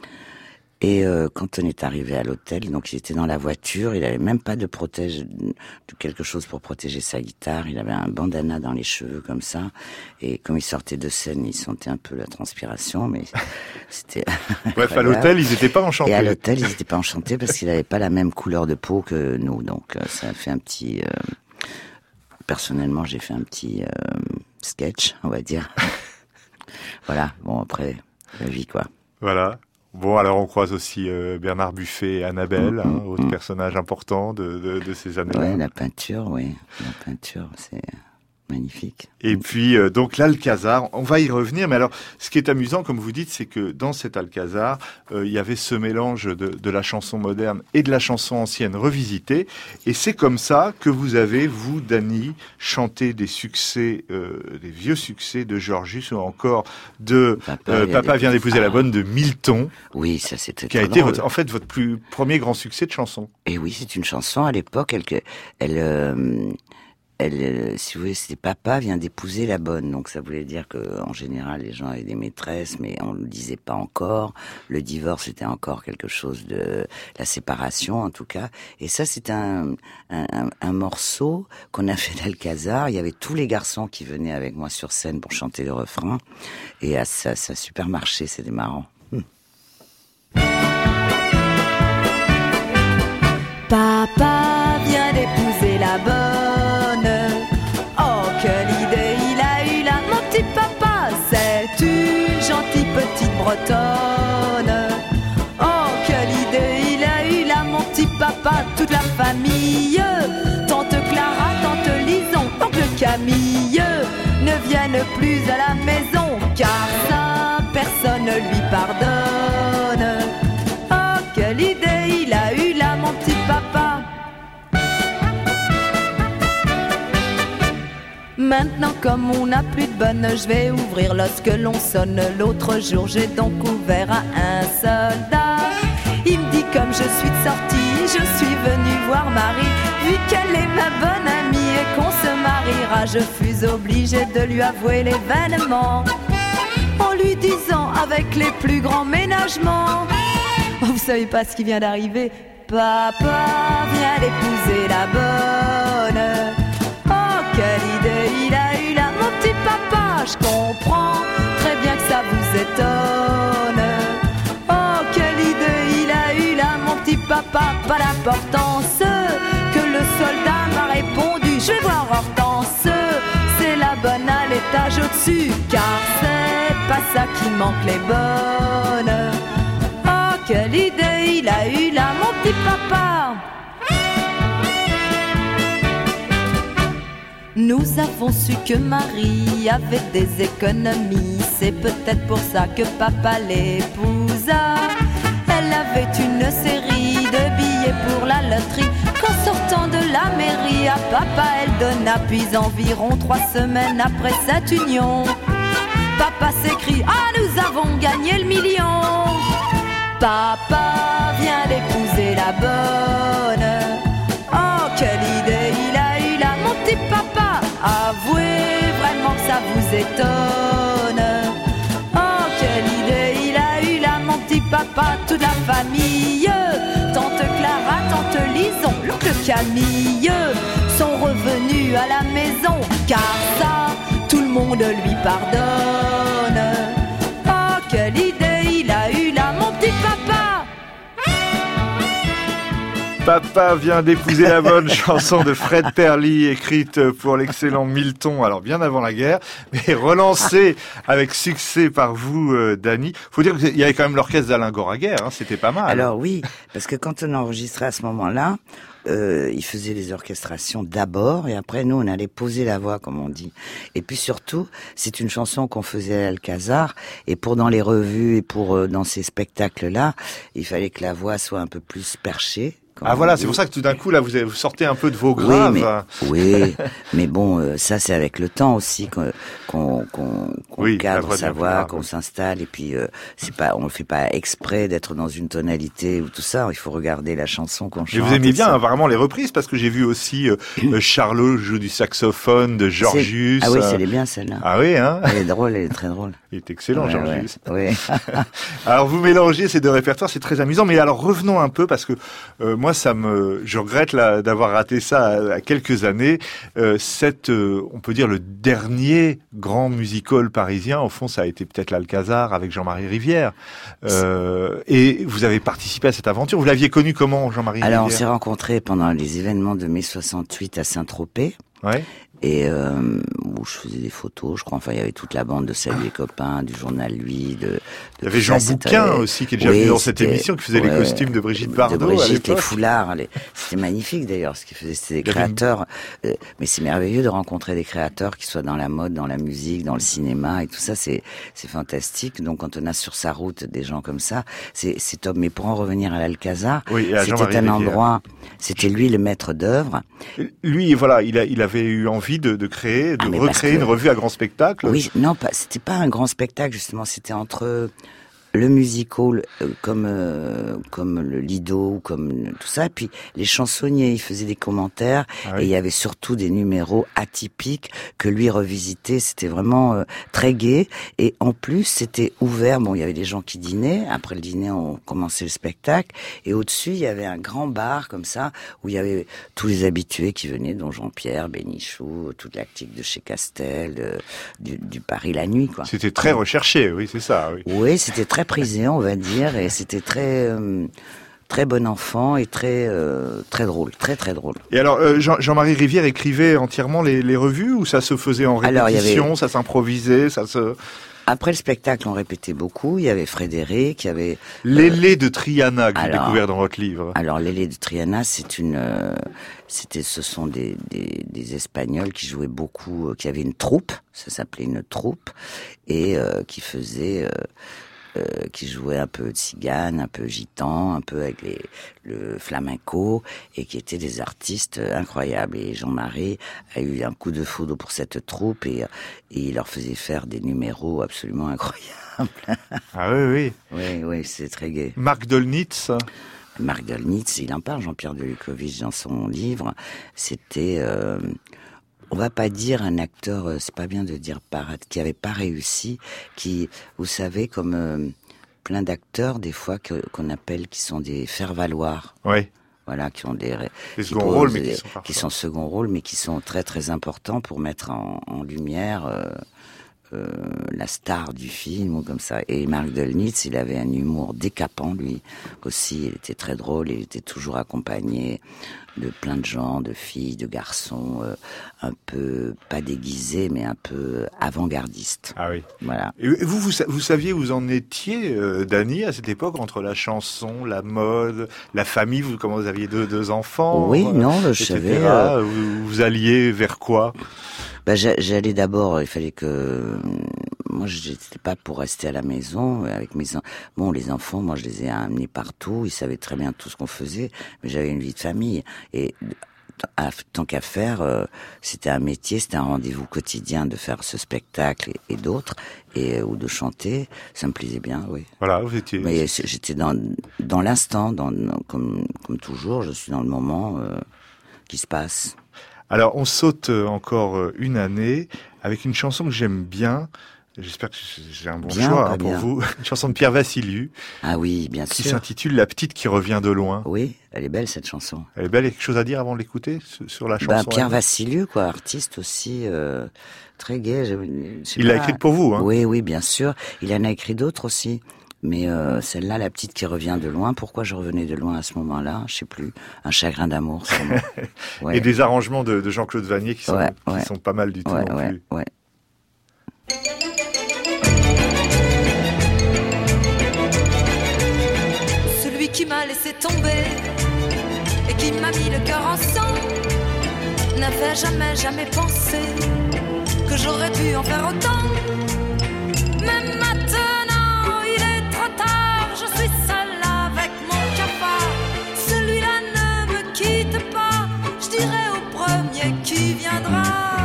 Et quand on est arrivé à l'hôtel, donc il était dans la voiture, il avait même pas de quelque chose pour protéger sa guitare, il avait un bandana dans les cheveux comme ça, et comme il sortait de scène, il sentait un peu la transpiration, mais c'était... Bref, à l'hôtel, ils n'étaient pas enchantés. Et à l'hôtel, ils n'étaient pas enchantés parce qu'il n'avait pas la même couleur de peau que nous, donc ça a fait un petit... Personnellement, j'ai fait un petit sketch, on va dire. Voilà, bon après, la vie quoi. Voilà. Bon, alors on croise aussi Bernard Buffet et Annabelle, autres personnages importants de ces années-là. Ouais, la peinture, c'est magnifique. Et puis, donc l'Alcazar, on va y revenir, mais alors, ce qui est amusant, comme vous dites, c'est que dans cet Alcazar, il y avait ce mélange de la chanson moderne et de la chanson ancienne revisitée, et c'est comme ça que vous avez, vous, Dany, chanté des succès, des vieux succès de Georges, ou encore de Papa vient d'épouser la bonne de Milton. Oui, ça c'était qui a été votre premier grand succès de chanson. Et oui, c'est une chanson, à l'époque, elle, si vous voulez, c'était Papa vient d'épouser la bonne. Donc ça voulait dire que, en général, les gens avaient des maîtresses, mais on ne le disait pas encore. Le divorce était encore quelque chose de la séparation, en tout cas. Et ça, c'est un morceau qu'on a fait d'Alcazar. Il y avait tous les garçons qui venaient avec moi sur scène pour chanter le refrain. Et ça a super marché, c'était marrant. Papa vient d'épouser la bonne. Quelle idée il a eu là, mon petit papa, c'est une gentille petite bretonne. Oh, quelle idée il a eu là, mon petit papa, toute la famille, tante Clara, tante Lison, oncle Camille, ne viennent plus à la maison, car ça, personne ne lui pardonne. Oh, quelle idée il a eu là, mon petit papa. Maintenant comme on n'a plus de bonne, je vais ouvrir lorsque l'on sonne. L'autre jour j'ai donc ouvert à un soldat. Il me dit comme je suis de sortie, je suis venue voir Marie. Vu qu'elle est ma bonne amie et qu'on se mariera, je fus obligée de lui avouer l'événement, en lui disant avec les plus grands ménagements: oh, vous savez pas ce qui vient d'arriver, papa vient d'épouser la bonne. Oh, quelle idée il a eu là, mon petit papa. Je comprends très bien que ça vous étonne. Oh, quelle idée il a eu là, mon petit papa. Pas d'importance, que le soldat m'a répondu: je vais voir Hortense, c'est la bonne à l'étage au-dessus, car c'est pas ça qui manque les bonnes. Oh, quelle idée il a eu là, mon petit papa. Nous avons su que Marie avait des économies, c'est peut-être pour ça que papa l'épousa. Elle avait une série de billets pour la loterie, qu'en sortant de la mairie à papa elle donna. Puis environ 3 semaines après cette union, papa s'écrie: ah, nous avons gagné le million. Papa vient d'épouser la bonne. Oh, quelle idée il a eu là, mon petit papa. Avouez vraiment que ça vous étonne. Oh, quelle idée il a eu là, mon petit papa. Toute la famille, tante Clara, tante Lison, l'oncle Camille, sont revenus à la maison, car ça, tout le monde lui pardonne. Oh, quelle idée il a eu là, mon petit papa. Papa vient d'épouser la bonne, chanson de Fred Perly, écrite pour l'excellent Milton, alors bien avant la guerre, mais relancée avec succès par vous, Dany. Faut dire qu'il y avait quand même l'orchestre d'Alain Goraguer, hein, c'était pas mal. Alors oui, parce que quand on enregistrait à ce moment-là, il faisait les orchestrations d'abord et après nous on allait poser la voix, comme on dit. Et puis surtout, c'est une chanson qu'on faisait à l'Alcazar, et pour dans les revues et pour dans ces spectacles-là, il fallait que la voix soit un peu plus perchée. Ah voilà, c'est pour ça que tout d'un coup, là, vous sortez un peu de vos graves. Oui, mais bon, ça c'est avec le temps aussi qu'on cadre sa voix, qu'on s'installe, et puis c'est pas, on le fait pas exprès d'être dans une tonalité ou tout ça. Il faut regarder la chanson qu'on chante. Mais vous aimez bien apparemment les reprises, parce que j'ai vu aussi Charlot joue du saxophone de Georgius. Ah oui, c'est bien celle-là. Ah oui, hein. Elle est drôle, elle est très drôle. Il est excellent, ouais, Georgius. Ouais. Alors vous mélangez ces deux répertoires, c'est très amusant. Mais alors revenons un peu, parce que moi je regrette d'avoir raté ça à quelques années. On peut dire le dernier grand musical parisien, au fond, ça a été peut-être l'Alcazar avec Jean-Marie Rivière. Et vous avez participé à cette aventure. Vous l'aviez connu comment, Jean-Marie Rivière? Alors on s'est rencontrés pendant les événements de mai 68 à Saint-Tropez. Ouais. Et où je faisais des photos, je crois. Enfin, il y avait toute la bande de Salut les copains, du journal Lui. Il y avait Jean Bouquin aussi, qui est déjà venu dans cette émission, qui faisait les costumes de Brigitte Bardot. De Brigitte, les foulards. C'était magnifique d'ailleurs, ce qu'ils faisaient. C'était des créateurs. Mais c'est merveilleux de rencontrer des créateurs qui soient dans la mode, dans la musique, dans le cinéma et tout ça. C'est fantastique. Donc quand on a sur sa route des gens comme ça, c'est top. Mais pour en revenir à l'Alcazar, c'était un endroit. C'était lui le maître d'œuvre. Lui, voilà, il avait eu envie de recréer une revue à grand spectacle. Oui, non, c'était pas un grand spectacle justement, c'était entre le musical comme le Lido, comme tout ça, et puis les chansonniers, ils faisaient des commentaires, et il y avait surtout des numéros atypiques que lui revisitait. C'était vraiment très gai, et en plus c'était ouvert. Bon, il y avait des gens qui dînaient, après le dîner on commençait le spectacle, et au-dessus il y avait un grand bar comme ça où il y avait tous les habitués qui venaient, dont Jean-Pierre, Bénichou, toute la clique de chez Castel, du Paris la nuit, quoi. C'était très recherché, oui, c'est ça. Oui, c'était très prisé, on va dire, et c'était très bon enfant et très drôle, très drôle. Et alors Jean-Marie Rivière écrivait entièrement les revues, ou ça se faisait en répétition, ça s'improvisait, ça se... Après le spectacle, on répétait beaucoup. Il y avait Frédéric, il y avait Lélé de Triana que j'ai découvert dans votre livre. Alors Lélé de Triana, ce sont des Espagnols qui jouaient beaucoup, qui avaient une troupe, ça s'appelait une troupe, et qui faisaient qui jouait un peu de cigane, un peu gitan, un peu avec le flamenco, et qui étaient des artistes incroyables. Et Jean-Marie a eu un coup de foudre pour cette troupe, et il leur faisait faire des numéros absolument incroyables. Ah oui, Oui, c'est très gai. Marc Dolnitz. Marc Dolnitz, il en parle, Jean-Pierre Delucovitch, dans son livre. C'était, on va pas dire un acteur, c'est pas bien de dire parade, qui avait pas réussi, qui, vous savez, comme plein d'acteurs, des fois, qu'on appelle, qui sont des faire-valoir. Oui. Voilà, qui ont des second rôles, mais qui sont second rôles, mais qui sont très très importants pour mettre en lumière la star du film ou comme ça. Et Marc Dolnitz, il avait un humour décapant, lui aussi. Il était très drôle. Il était toujours accompagné de plein de gens, de filles, de garçons, un peu pas déguisés, mais un peu avant-gardistes. Ah oui. Voilà. Et vous saviez où vous en étiez, Dany, à cette époque, entre la chanson, la mode, la famille. Comment vous aviez deux enfants. Oui, non, je savais. Vous alliez vers quoi? J'allais d'abord, il fallait que... Moi, j'étais pas pour rester à la maison avec mes enfants. Bon, les enfants, moi, je les ai amenés partout. Ils savaient très bien tout ce qu'on faisait. Mais j'avais une vie de famille. Et tant qu'à faire, c'était un métier, c'était un rendez-vous quotidien de faire ce spectacle et d'autres, ou de chanter. Ça me plaisait bien, oui. Voilà, vous étiez... Mais j'étais dans l'instant, comme toujours, je suis dans le moment qui se passe. Alors, on saute encore une année avec une chanson que j'aime bien. J'espère que j'ai un bon choix pour vous. Une chanson de Pierre Vassiliou. Ah oui, bien sûr. Qui s'intitule La petite qui revient de loin. Oui, elle est belle cette chanson. Elle est belle. Il y a quelque chose à dire avant de l'écouter sur la chanson? Pierre Vassiliou, quoi, artiste aussi très gai. Il l'a écrite pour vous, hein? Oui, bien sûr. Il en a écrit d'autres aussi. Mais celle-là, La petite qui revient de loin, pourquoi je revenais de loin à ce moment-là? Je sais plus. Un chagrin d'amour, sûrement. Ouais. Et des arrangements de Jean-Claude Vannier qui sont pas mal du tout non plus. Ouais. Celui qui m'a laissé tomber et qui m'a mis le cœur en sang n'avait jamais pensé que j'aurais dû en faire autant. Même maintenant, il est trop tard, je suis seule avec mon cafard. Celui-là ne me quitte pas, je dirai au premier qui viendra.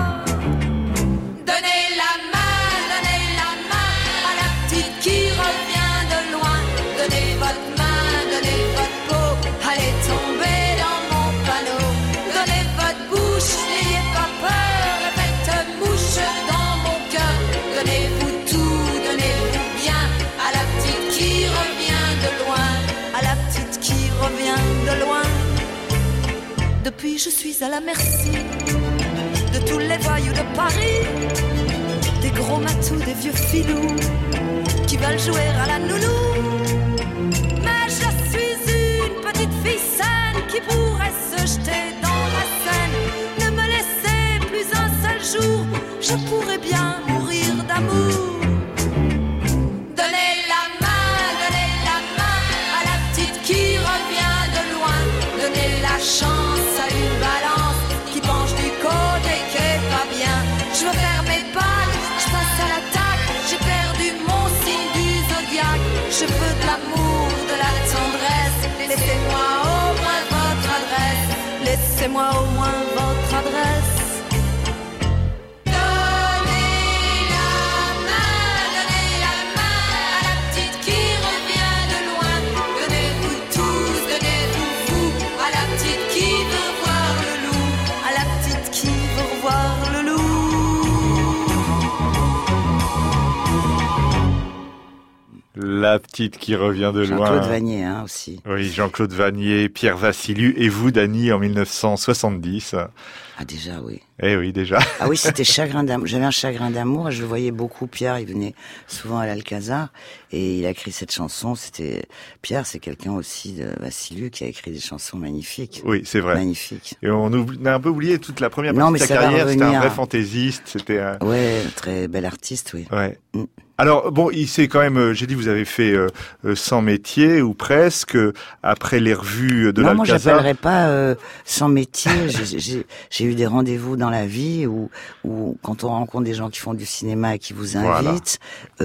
Donnez la main à la petite qui revient de loin. Donnez votre main, donnez votre peau, allez tomber dans mon panneau. Donnez votre bouche, n'ayez pas peur, faites mouche dans mon cœur. Donnez-vous tout, donnez-vous bien à la petite qui revient de loin. À la petite qui revient de loin. Depuis je suis à la merci de tous les voyous de Paris, des gros matous, des vieux filous qui veulent jouer à la nounou. Mais je suis une petite fille saine qui pourrait se jeter dans la Seine. Ne me laissez plus un seul jour, je pourrais bien mourir d'amour. Donnez la main à la petite qui revient de loin. Donnez la chance à une balance qui penche du côté qui est pas bien. Je veux faire mes balles, je passe à l'attaque. J'ai perdu mon signe du zodiaque. Je veux de l'amour, de la tendresse. Laissez-moi au moins votre adresse. Laissez-moi au moins votre adresse. La petite qui revient de loin. Jean-Claude Vannier, aussi. Oui, Jean-Claude Vannier, Pierre Vassiliou et vous, Dany, en 1970. Ah, déjà, oui. Eh oui, déjà. Ah oui, c'était chagrin d'amour. J'avais un chagrin d'amour et je le voyais beaucoup. Pierre, il venait souvent à l'Alcazar et il a écrit cette chanson. Pierre, c'est quelqu'un aussi de Vassiliou qui a écrit des chansons magnifiques. Oui, c'est vrai. Magnifiques. Et on a un peu oublié toute la première partie de sa carrière. C'était un vrai fantaisiste. C'était ouais, très bel artiste, oui. Ouais. Alors, bon, il s'est quand même, j'ai dit, vous avez fait 100 métiers, ou presque, après les revues de l'Alcazar. Non, moi, j'appellerais pas 100 métiers. J'ai eu des rendez-vous dans la vie où quand on rencontre des gens qui font du cinéma et qui vous invitent,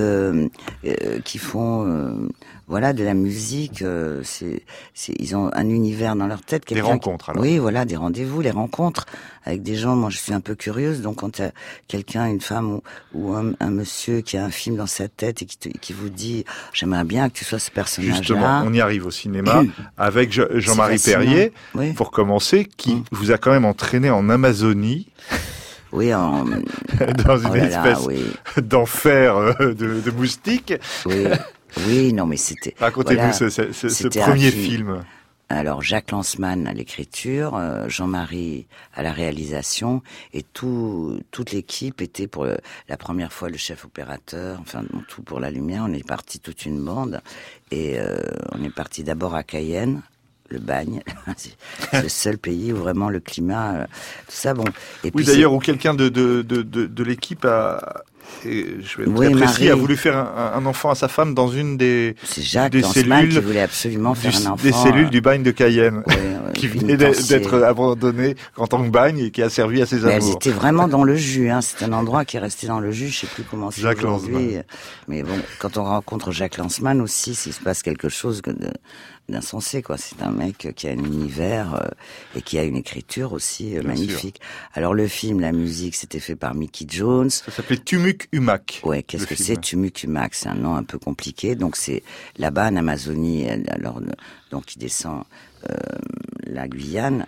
qui font de la musique, ils ont un univers dans leur tête. Des rencontres, alors. Oui, voilà, des rendez-vous, les rencontres avec des gens. Moi, je suis un peu curieuse, donc quand il y a quelqu'un, une femme ou un monsieur qui a un film dans sa tête et qui vous dit « J'aimerais bien que tu sois ce personnage-là ». Justement, on y arrive au cinéma avec Jean-Marie Perrier, pour commencer, qui vous a quand même entraîné en Amazonie. Oui, dans une espèce d'enfer de moustiques. Oui, non, mais c'était... Racontez-nous ce premier film. Alors, Jacques Lanzmann à l'écriture, Jean-Marie à la réalisation, et toute l'équipe était pour la première fois le chef opérateur, enfin, tout pour la lumière. On est parti toute une bande, et on est parti d'abord à Cayenne, le Bagne, c'est le seul pays où vraiment le climat, tout ça, bon. Et puis d'ailleurs, où quelqu'un de l'équipe a... Et je vais être très précis, Marie a voulu faire un enfant à sa femme dans une des cellules qui voulait absolument faire un enfant, des cellules du bagne de Cayenne, qui venait d'être abandonné en tant que bagne et qui a servi à ses amours. Elles étaient vraiment dans le jus, c'est un endroit qui est resté dans le jus, je sais plus comment c'est Jacques aujourd'hui. Lanzmann. Mais bon, quand on rencontre Jacques Lanzmann aussi, s'il se passe quelque chose d'insensé, quoi. C'est un mec qui a un univers et qui a une écriture aussi magnifique. Sûr. Alors le film, la musique, c'était fait par Mickey Jones. Ça s'appelait Tumuk Umak. Ouais, qu'est-ce que c'est Tumuk Umak? C'est un nom un peu compliqué. Donc c'est là-bas en Amazonie. Alors donc il descend la Guyane,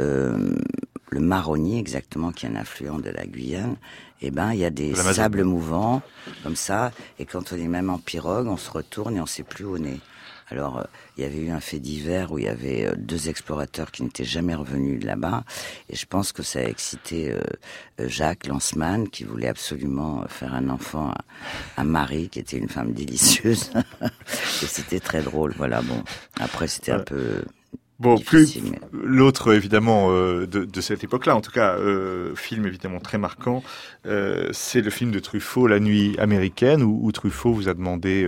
le Maroni exactement, qui est un affluent de la Guyane. Eh ben il y a des sables mouvants comme ça. Et quand on est même en pirogue, on se retourne et on sait plus où on est. Alors, il y avait eu un fait divers où il y avait 2 explorateurs qui n'étaient jamais revenus de là-bas. Et je pense que ça a excité Jacques Lanzmann, qui voulait absolument faire un enfant à Marie, qui était une femme délicieuse. Et c'était très drôle. Voilà, bon. Après, c'était un peu... Bon, l'autre évidemment de cette époque-là, en tout cas film évidemment très marquant, c'est le film de Truffaut, La Nuit américaine, où Truffaut vous a demandé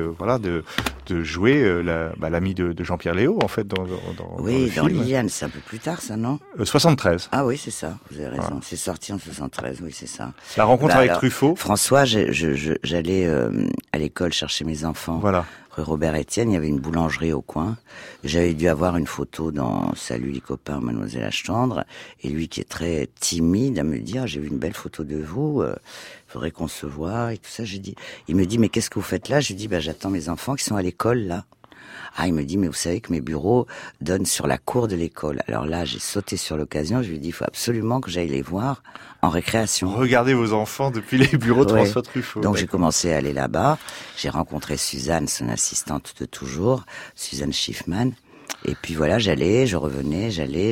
de jouer l'ami de Jean-Pierre Léaud en fait dans le film. Dans Liliane, c'est un peu plus tard ça, non 73. Ah oui, c'est ça, vous avez raison, c'est sorti en 73, oui c'est ça. La rencontre avec Truffaut. François, j'allais à l'école chercher mes enfants. Voilà. Rue Robert-Étienne, il y avait une boulangerie au coin. J'avais dû avoir une photo dans Salut les copains, Mademoiselle Aschtandre, et lui qui est très timide à me dire, j'ai vu une belle photo de vous, faudrait qu'on se voie et tout ça. Il me dit, mais qu'est-ce que vous faites là? Je lui dis, j'attends mes enfants qui sont à l'école là. Ah, il me dit, mais vous savez que mes bureaux donnent sur la cour de l'école. Alors là, j'ai sauté sur l'occasion, je lui ai dit, il faut absolument que j'aille les voir en récréation. Regardez vos enfants depuis les bureaux de François Truffaut. Donc j'ai commencé à aller là-bas, j'ai rencontré Suzanne, son assistante de toujours, Suzanne Schiffman. Et puis voilà, je revenais,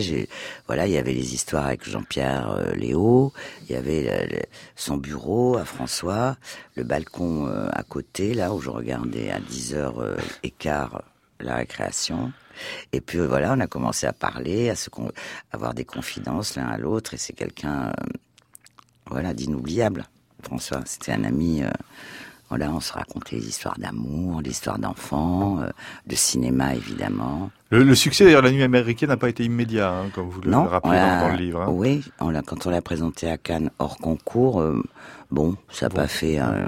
il y avait les histoires avec Jean-Pierre Léaud, il y avait son bureau à François, le balcon à côté, là où je regardais à 10h15 la récréation. Et puis voilà, on a commencé à parler, avoir des confidences l'un à l'autre, et c'est quelqu'un, d'inoubliable. François, c'était un ami. On se racontait des histoires d'amour, des histoires d'enfants, de cinéma évidemment. Le succès d'ailleurs, La Nuit américaine n'a pas été immédiat, comme vous le rappelez dans le livre. Oui, quand on l'a présenté à Cannes hors concours, ça n'a pas fait un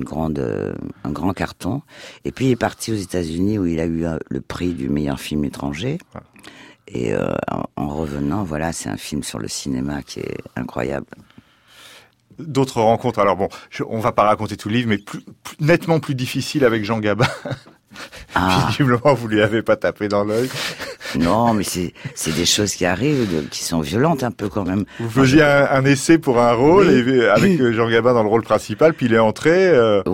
grand carton. Et puis il est parti aux États-Unis où il a eu le prix du meilleur film étranger. Ah. Et en revenant, c'est un film sur le cinéma qui est incroyable. D'autres rencontres. Alors on va pas raconter tout le livre, mais nettement plus difficile avec Jean Gabin. Visiblement, vous lui avez pas tapé dans l'œil. Non, mais c'est des choses qui arrivent, qui sont violentes un peu quand même. Vous faisiez un essai pour un rôle avec Jean Gabin dans le rôle principal, puis il est entré.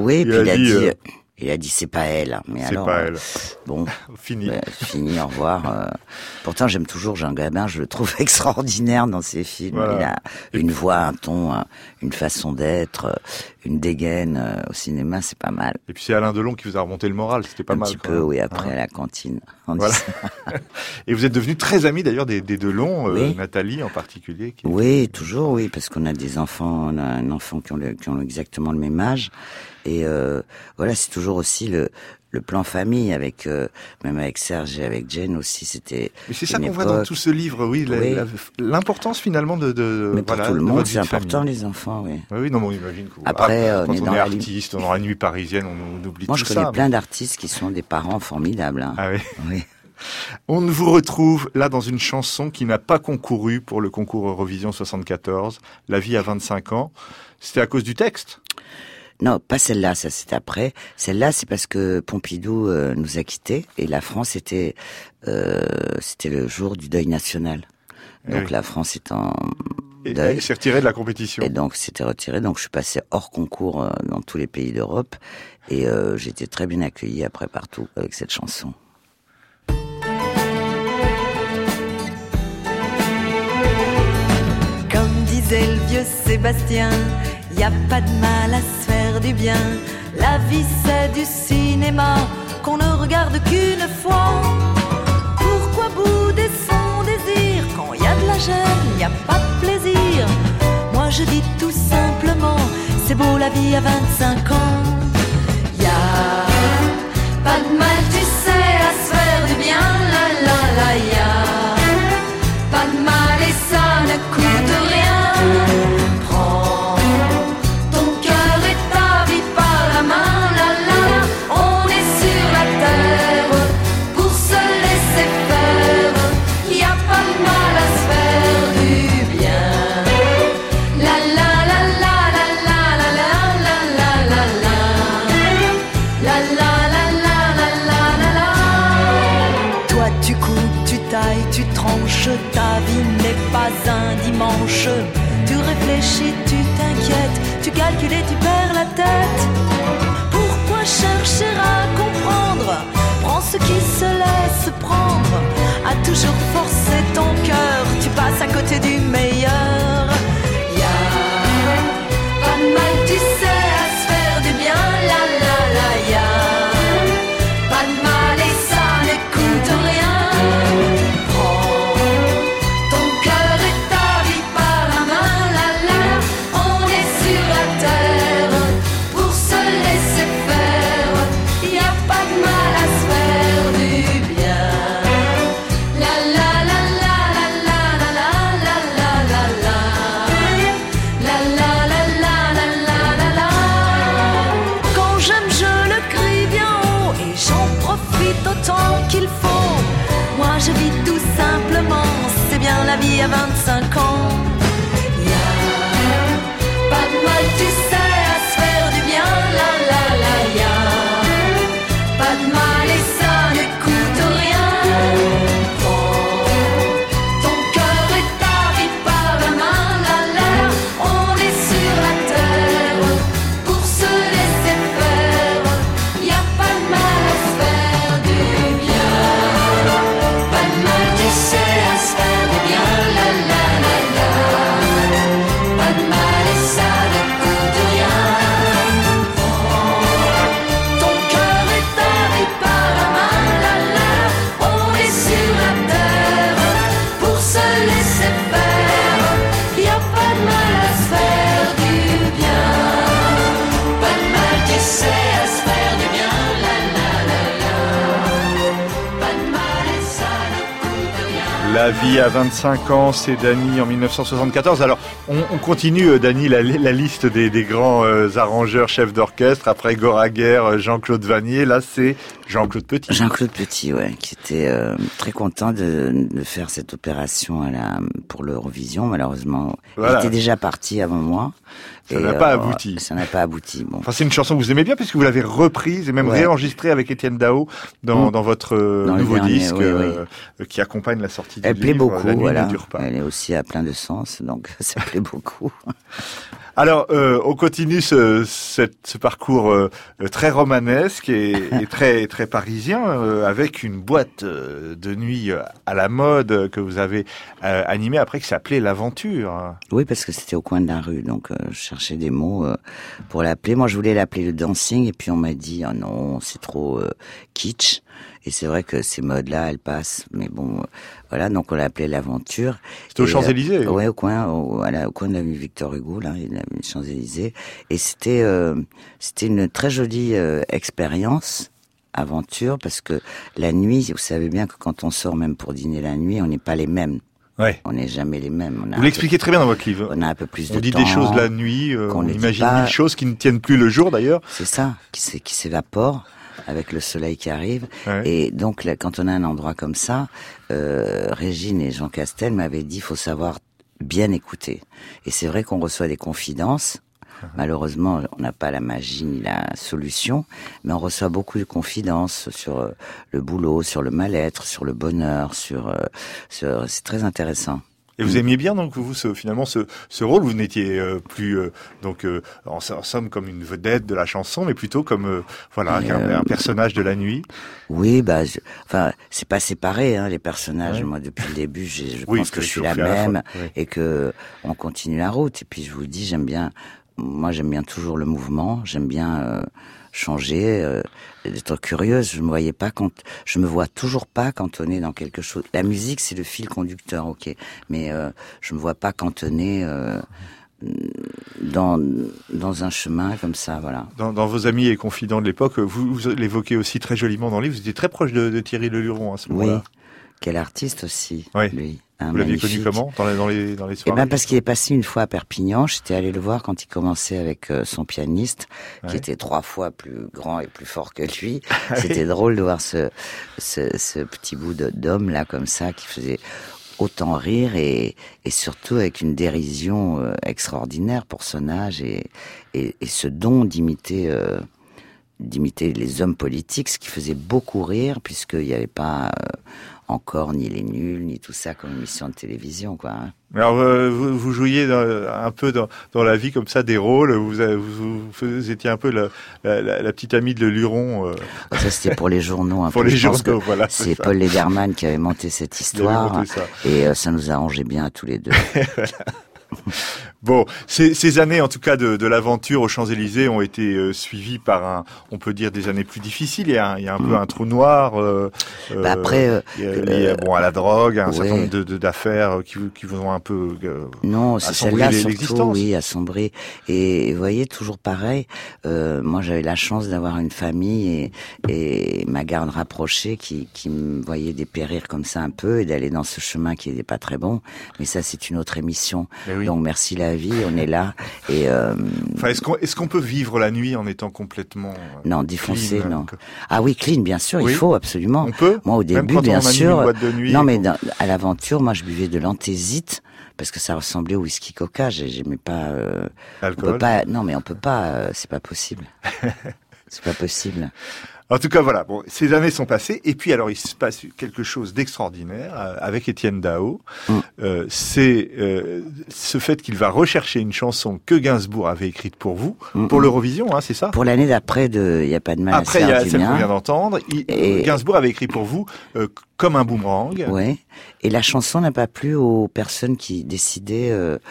Il a dit c'est pas elle, mais c'est alors pas elle. Bon, fini, au revoir. Pourtant j'aime toujours Jean Gabin, je le trouve extraordinaire dans ses films. Voilà. Il a une voix, un ton, une façon d'être, une dégaine au cinéma, c'est pas mal. Et puis c'est Alain Delon qui vous a remonté le moral, c'était pas mal. Un petit peu, oui, après à la cantine. Voilà. Et vous êtes devenu très ami d'ailleurs des Delon, Nathalie en particulier. Oui, toujours, oui, parce qu'on a des enfants, on a un enfant qui ont exactement le même âge. Et voilà, c'est toujours aussi le plan famille avec même avec Serge et avec Jane aussi, c'était. Mais c'est ça qu'on voit dans tout ce livre, oui, l'importance finalement de mais pour tout le monde, c'est important les enfants, oui. Oui, non, mais on imagine que après, quand on est artiste, dans la nuit parisienne, on oublie moi, tout ça. Moi, je connais plein d'artistes qui sont des parents formidables. Hein. Ah oui. Oui. On vous retrouve là dans une chanson qui n'a pas concouru pour le concours Eurovision 74, La vie à 25 ans. C'était à cause du texte ? Non, pas celle-là, ça c'est après. Celle-là, c'est parce que Pompidou nous a quittés et la France c'était le jour du deuil national. Donc la France est en deuil. Et s'est retirée de la compétition. Et donc c'était retiré. Donc je suis passé hors concours dans tous les pays d'Europe et j'ai été très bien accueillie après partout avec cette chanson. Comme disait le vieux Sébastien, y a pas de mal à se faire du bien. La vie c'est du cinéma qu'on ne regarde qu'une fois. Pourquoi bouder son désir quand y a de la gêne, y a pas de plaisir? Moi je dis tout simplement, c'est beau la vie à 25 ans. Y a pas de mal, tu sais, à se faire du bien. La la la, y a pas de mal et ça ne coûte rien. Ta vie n'est pas un dimanche. Tu réfléchis, tu t'inquiètes, tu calcules et tu perds la tête. Pourquoi chercher à comprendre? Prends ce qui se laisse prendre. À toujours forcer ton cœur, tu passes à côté du meilleur. Y'a pas de mal, tu sais, à se faire du bien. La la la, y'a pas de mal et ça ne coûte rien. Je vis tout simplement, c'est bien la vie à 25 ans. Y'a pas de mal, tu sais, à se faire du bien. La la la, y'a pas de mal et ça ne coûte rien. Prends ton cœur et ta vie par la main. La la, on est sur la terre pour se laisser faire. Y'a pas de mal à se faire du bien. C'est à se faire du bien, la la la la. Pas de mal et ça ne coûte rien. Prends ton cœur et ta vie par la main, la la. On est sur la terre pour se laisser faire. Y a pas de mal à se faire du bien. Pas de mal, tu sais, à se faire du bien, la la la la. Pas de mal et ça ne coûte rien. La vie à 25 ans, c'est Dany en 1974. Alors, on continue, Dany, la liste des grands arrangeurs, chefs d'orchestre. Après Goraguer, Jean-Claude Vannier, là, c'est Jean-Claude Petit. Jean-Claude Petit, ouais, qui était très content de faire cette opération pour l'Eurovision. Malheureusement, voilà. Il était déjà parti avant moi. Ça n'a pas abouti. Ça n'a pas abouti. Bon. Enfin, c'est une chanson que vous aimez bien puisque vous l'avez reprise et même réenregistrée avec Étienne Dao dans votre nouveau disque qui accompagne la sortie du livre. Elle plaît beaucoup, La nuit voilà. ne dure pas. Elle est aussi à plein de sens, donc ça plaît beaucoup. Alors, on continue ce parcours très romanesque et très très parisien avec une boîte de nuit à la mode que vous avez animée après qui s'appelait l'Aventure. Oui, parce que c'était au coin de la rue, donc je cherchais des mots pour l'appeler. Moi, je voulais l'appeler le dancing et puis on m'a dit « Oh non, c'est trop kitsch ». Et c'est vrai que ces modes-là, elles passent. Mais bon, Voilà, donc on l'appelait l'Aventure. C'était aux Champs-Élysées. Ouais, au coin de la rue Victor Hugo, là, il y a les Champs-Élysées. Et c'était une très jolie expérience, aventure, parce que la nuit, vous savez bien que quand on sort même pour dîner la nuit, on n'est pas les mêmes. Ouais. On n'est jamais les mêmes. Vous l'expliquez très bien dans votre livre. On a un peu plus de temps. On dit des choses la nuit, on imagine mille choses qui ne tiennent plus le jour d'ailleurs. C'est ça, qui s'évapore avec le soleil qui arrive. Ouais. Et donc, là, quand on a un endroit comme ça, Régine et Jean Castel m'avaient dit, il faut savoir bien écouter. Et c'est vrai qu'on reçoit des confidences. Malheureusement, on n'a pas la magie ni la solution, mais on reçoit beaucoup de confidences sur le boulot, sur le mal-être, sur le bonheur, c'est très intéressant. Et vous aimiez bien donc vous finalement ce rôle, vous n'étiez plus en somme comme une vedette de la chanson, mais plutôt comme un personnage de la nuit. Oui, c'est pas séparé les personnages. Ouais. Moi depuis le début, je pense que je suis la même et que on continue la route. Et puis je vous dis, j'aime bien toujours le mouvement, j'aime bien changer, d'être curieuse. Je me vois toujours pas cantonnée dans quelque chose. La musique, c'est le fil conducteur, ok, mais je me vois pas cantonnée dans un chemin comme ça, voilà. Dans vos amis et confidents de l'époque, vous l'évoquez aussi très joliment dans le livre. Vous étiez très proche de Thierry Leluron à ce moment-là. Oui, quel artiste aussi, lui. Vous l'aviez connu comment dans les soirées? Parce qu'il est passé une fois à Perpignan. J'étais allé le voir quand il commençait avec son pianiste, qui était 3 fois plus grand et plus fort que lui. C'était drôle de voir ce petit bout d'homme là comme ça qui faisait autant rire et surtout avec une dérision extraordinaire pour son âge et ce don d'imiter les hommes politiques, ce qui faisait beaucoup rire puisqu'il n'y avait pas encore ni les nuls ni tout ça comme émission de télévision, quoi. Alors vous jouiez un peu dans la vie comme ça des rôles. Vous étiez un peu la petite amie de Leluron. Ça c'était pour les journaux. Pour les journaux, voilà. C'est Paul Lederman qui avait monté cette histoire et ça nous arrangeait bien à tous les deux. Bon, ces années, en tout cas, de l'aventure aux Champs-Élysées ont été suivies par on peut dire des années plus difficiles. Il y a un peu un trou noir. Après, lié à la drogue, un certain nombre d'affaires qui vous ont un peu non, c'est celle-là surtout, oui, assombri. Et vous voyez, toujours pareil. Moi, j'avais la chance d'avoir une famille et ma garde rapprochée qui me voyait dépérir comme ça un peu et d'aller dans ce chemin qui n'était pas très bon. Mais ça, c'est une autre émission. Oui. Donc merci la vie, on est là. Et est-ce qu'on peut vivre la nuit en étant complètement non défoncé, non. Ah oui, clean, bien sûr, il faut absolument. On peut. Moi au début, même quand bien on sûr. Une boîte de nuit, non, mais à l'aventure, moi je buvais de l'anthésite parce que ça ressemblait au whisky Coca. J'aimais pas. L'alcool. Non, mais on peut pas. C'est pas possible. C'est pas possible. En tout cas, voilà. Bon, ces années sont passées, et puis alors il se passe quelque chose d'extraordinaire avec Étienne Dao. C'est ce fait qu'il va rechercher une chanson que Gainsbourg avait écrite pour vous, pour l'Eurovision, c'est ça? Pour l'année d'après, il y a pas de mal. Après, il y a celle qu'on vient d'entendre. Gainsbourg avait écrit pour vous Comme un boomerang. Ouais. Et la chanson n'a pas plu aux personnes qui décidaient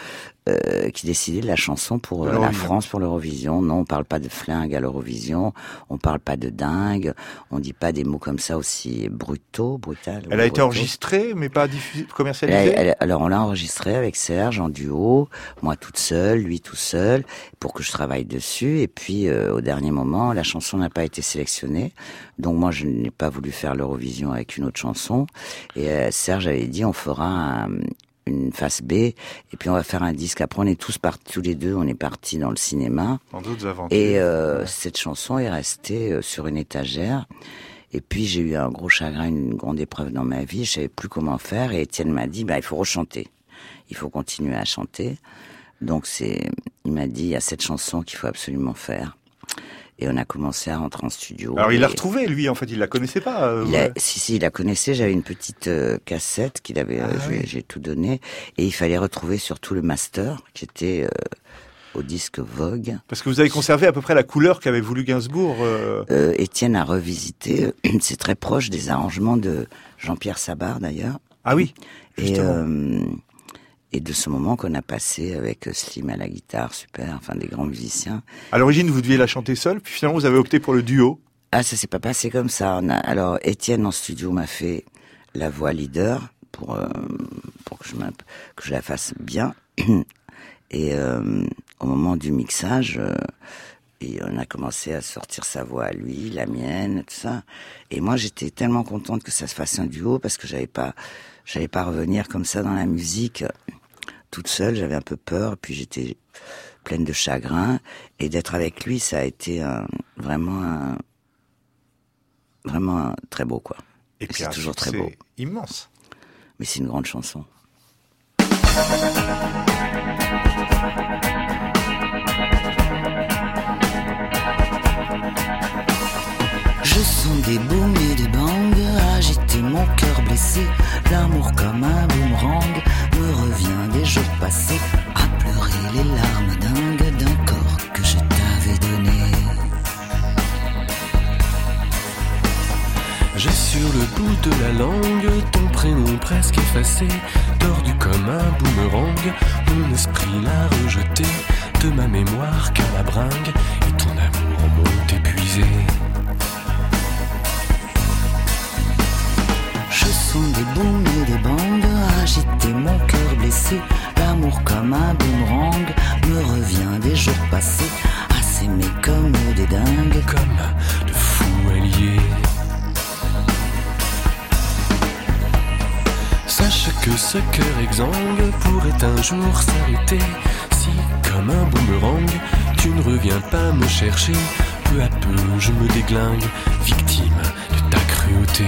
de la chanson pour la France, pour l'Eurovision. Non, on parle pas de flingue à l'Eurovision, on parle pas de dingue, on dit pas des mots comme ça aussi brutal. Elle a été enregistrée, mais pas commercialisée? Alors on l'a enregistrée avec Serge en duo, moi toute seule, lui tout seul, pour que je travaille dessus. Et puis au dernier moment, la chanson n'a pas été sélectionnée. Donc moi je n'ai pas voulu faire l'Eurovision avec une autre chanson. Et Serge avait dit on fera une face B, et puis on va faire un disque. Après, on est tous les deux, on est partis dans le cinéma. Dans d'autres aventures. Et cette chanson est restée sur une étagère. Et puis, j'ai eu un gros chagrin, une grande épreuve dans ma vie. Je savais plus comment faire. Et Étienne m'a dit, il faut rechanter. Il faut continuer à chanter. Donc, il m'a dit, il y a cette chanson qu'il faut absolument faire. Et on a commencé à rentrer en studio. Alors il l'a retrouvée, lui, en fait, il la connaissait pas. Si, il la connaissait. J'avais une petite cassette qu'il avait. J'ai tout donné, et il fallait retrouver surtout le master qui était au disque Vogue. Parce que vous avez conservé à peu près la couleur qu'avait voulu Gainsbourg. Étienne a revisité. C'est très proche des arrangements de Jean-Pierre Sabart, d'ailleurs. Ah oui. Justement. Et de ce moment qu'on a passé avec Slim à la guitare, super, enfin des grands musiciens. À l'origine, vous deviez la chanter seule, puis finalement vous avez opté pour le duo. Ah, ça s'est pas passé comme ça. Alors, Étienne en studio m'a fait la voix leader, pour que je la fasse bien. Et au moment du mixage, et on a commencé à sortir sa voix à lui, la mienne, tout ça. Et moi, j'étais tellement contente que ça se fasse un duo parce que j'allais pas revenir comme ça dans la musique toute seule. J'avais un peu peur, puis j'étais pleine de chagrin. Et d'être avec lui, ça a été vraiment très beau, quoi. Et puis c'est toujours très beau. Immense. Mais c'est une grande chanson. Je sens des booms et des bangs agiter mon cœur blessé. L'amour comme un boomerang me revient des jours passés, à pleurer les larmes dingues d'un corps que je t'avais donné. J'ai sur le bout de la langue ton prénom presque effacé, tordu comme un boomerang. Mon esprit l'a rejeté de ma mémoire qu'à la bringue, et ton amour m'ont épuisé. Je sens des booms et des bangs agiter mon cœur blessé. L'amour comme un boomerang me revient des jours passés, à s'aimer comme des dingues, comme de fous alliés. Sache que ce cœur exsangue pourrait un jour s'arrêter si, comme un boomerang, tu ne reviens pas me chercher. Peu à peu je me déglingue, victime de ta cruauté.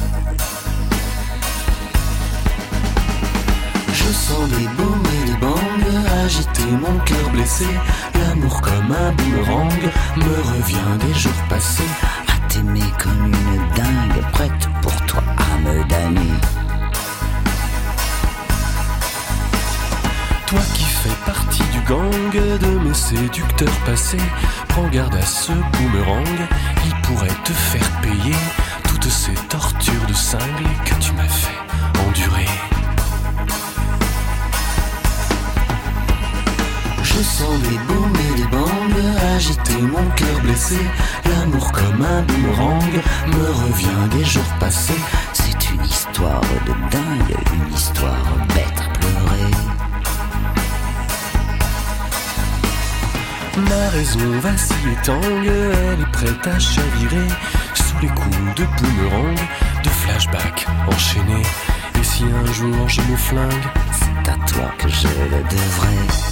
Je sens des booms et des bangs agiter mon cœur blessé. L'amour comme un boomerang me revient des jours passés, à t'aimer comme une dingue, prête pour toi à me damner. Toi qui fais partie du gang de mes séducteurs passés, prends garde à ce boomerang, il pourrait te faire payer toutes ces tortures de cinglé que tu m'as fait endurer. Je sens des booms et des bangs agiter mon cœur blessé. L'amour comme un boomerang me revient des jours passés. C'est une histoire de dingue, une histoire bête à pleurer. Ma raison vacille et tangue, elle est prête à chavirer sous les coups de boomerang, de flashback enchaînés. Et si un jour je me flingue, c'est à toi que je le devrais.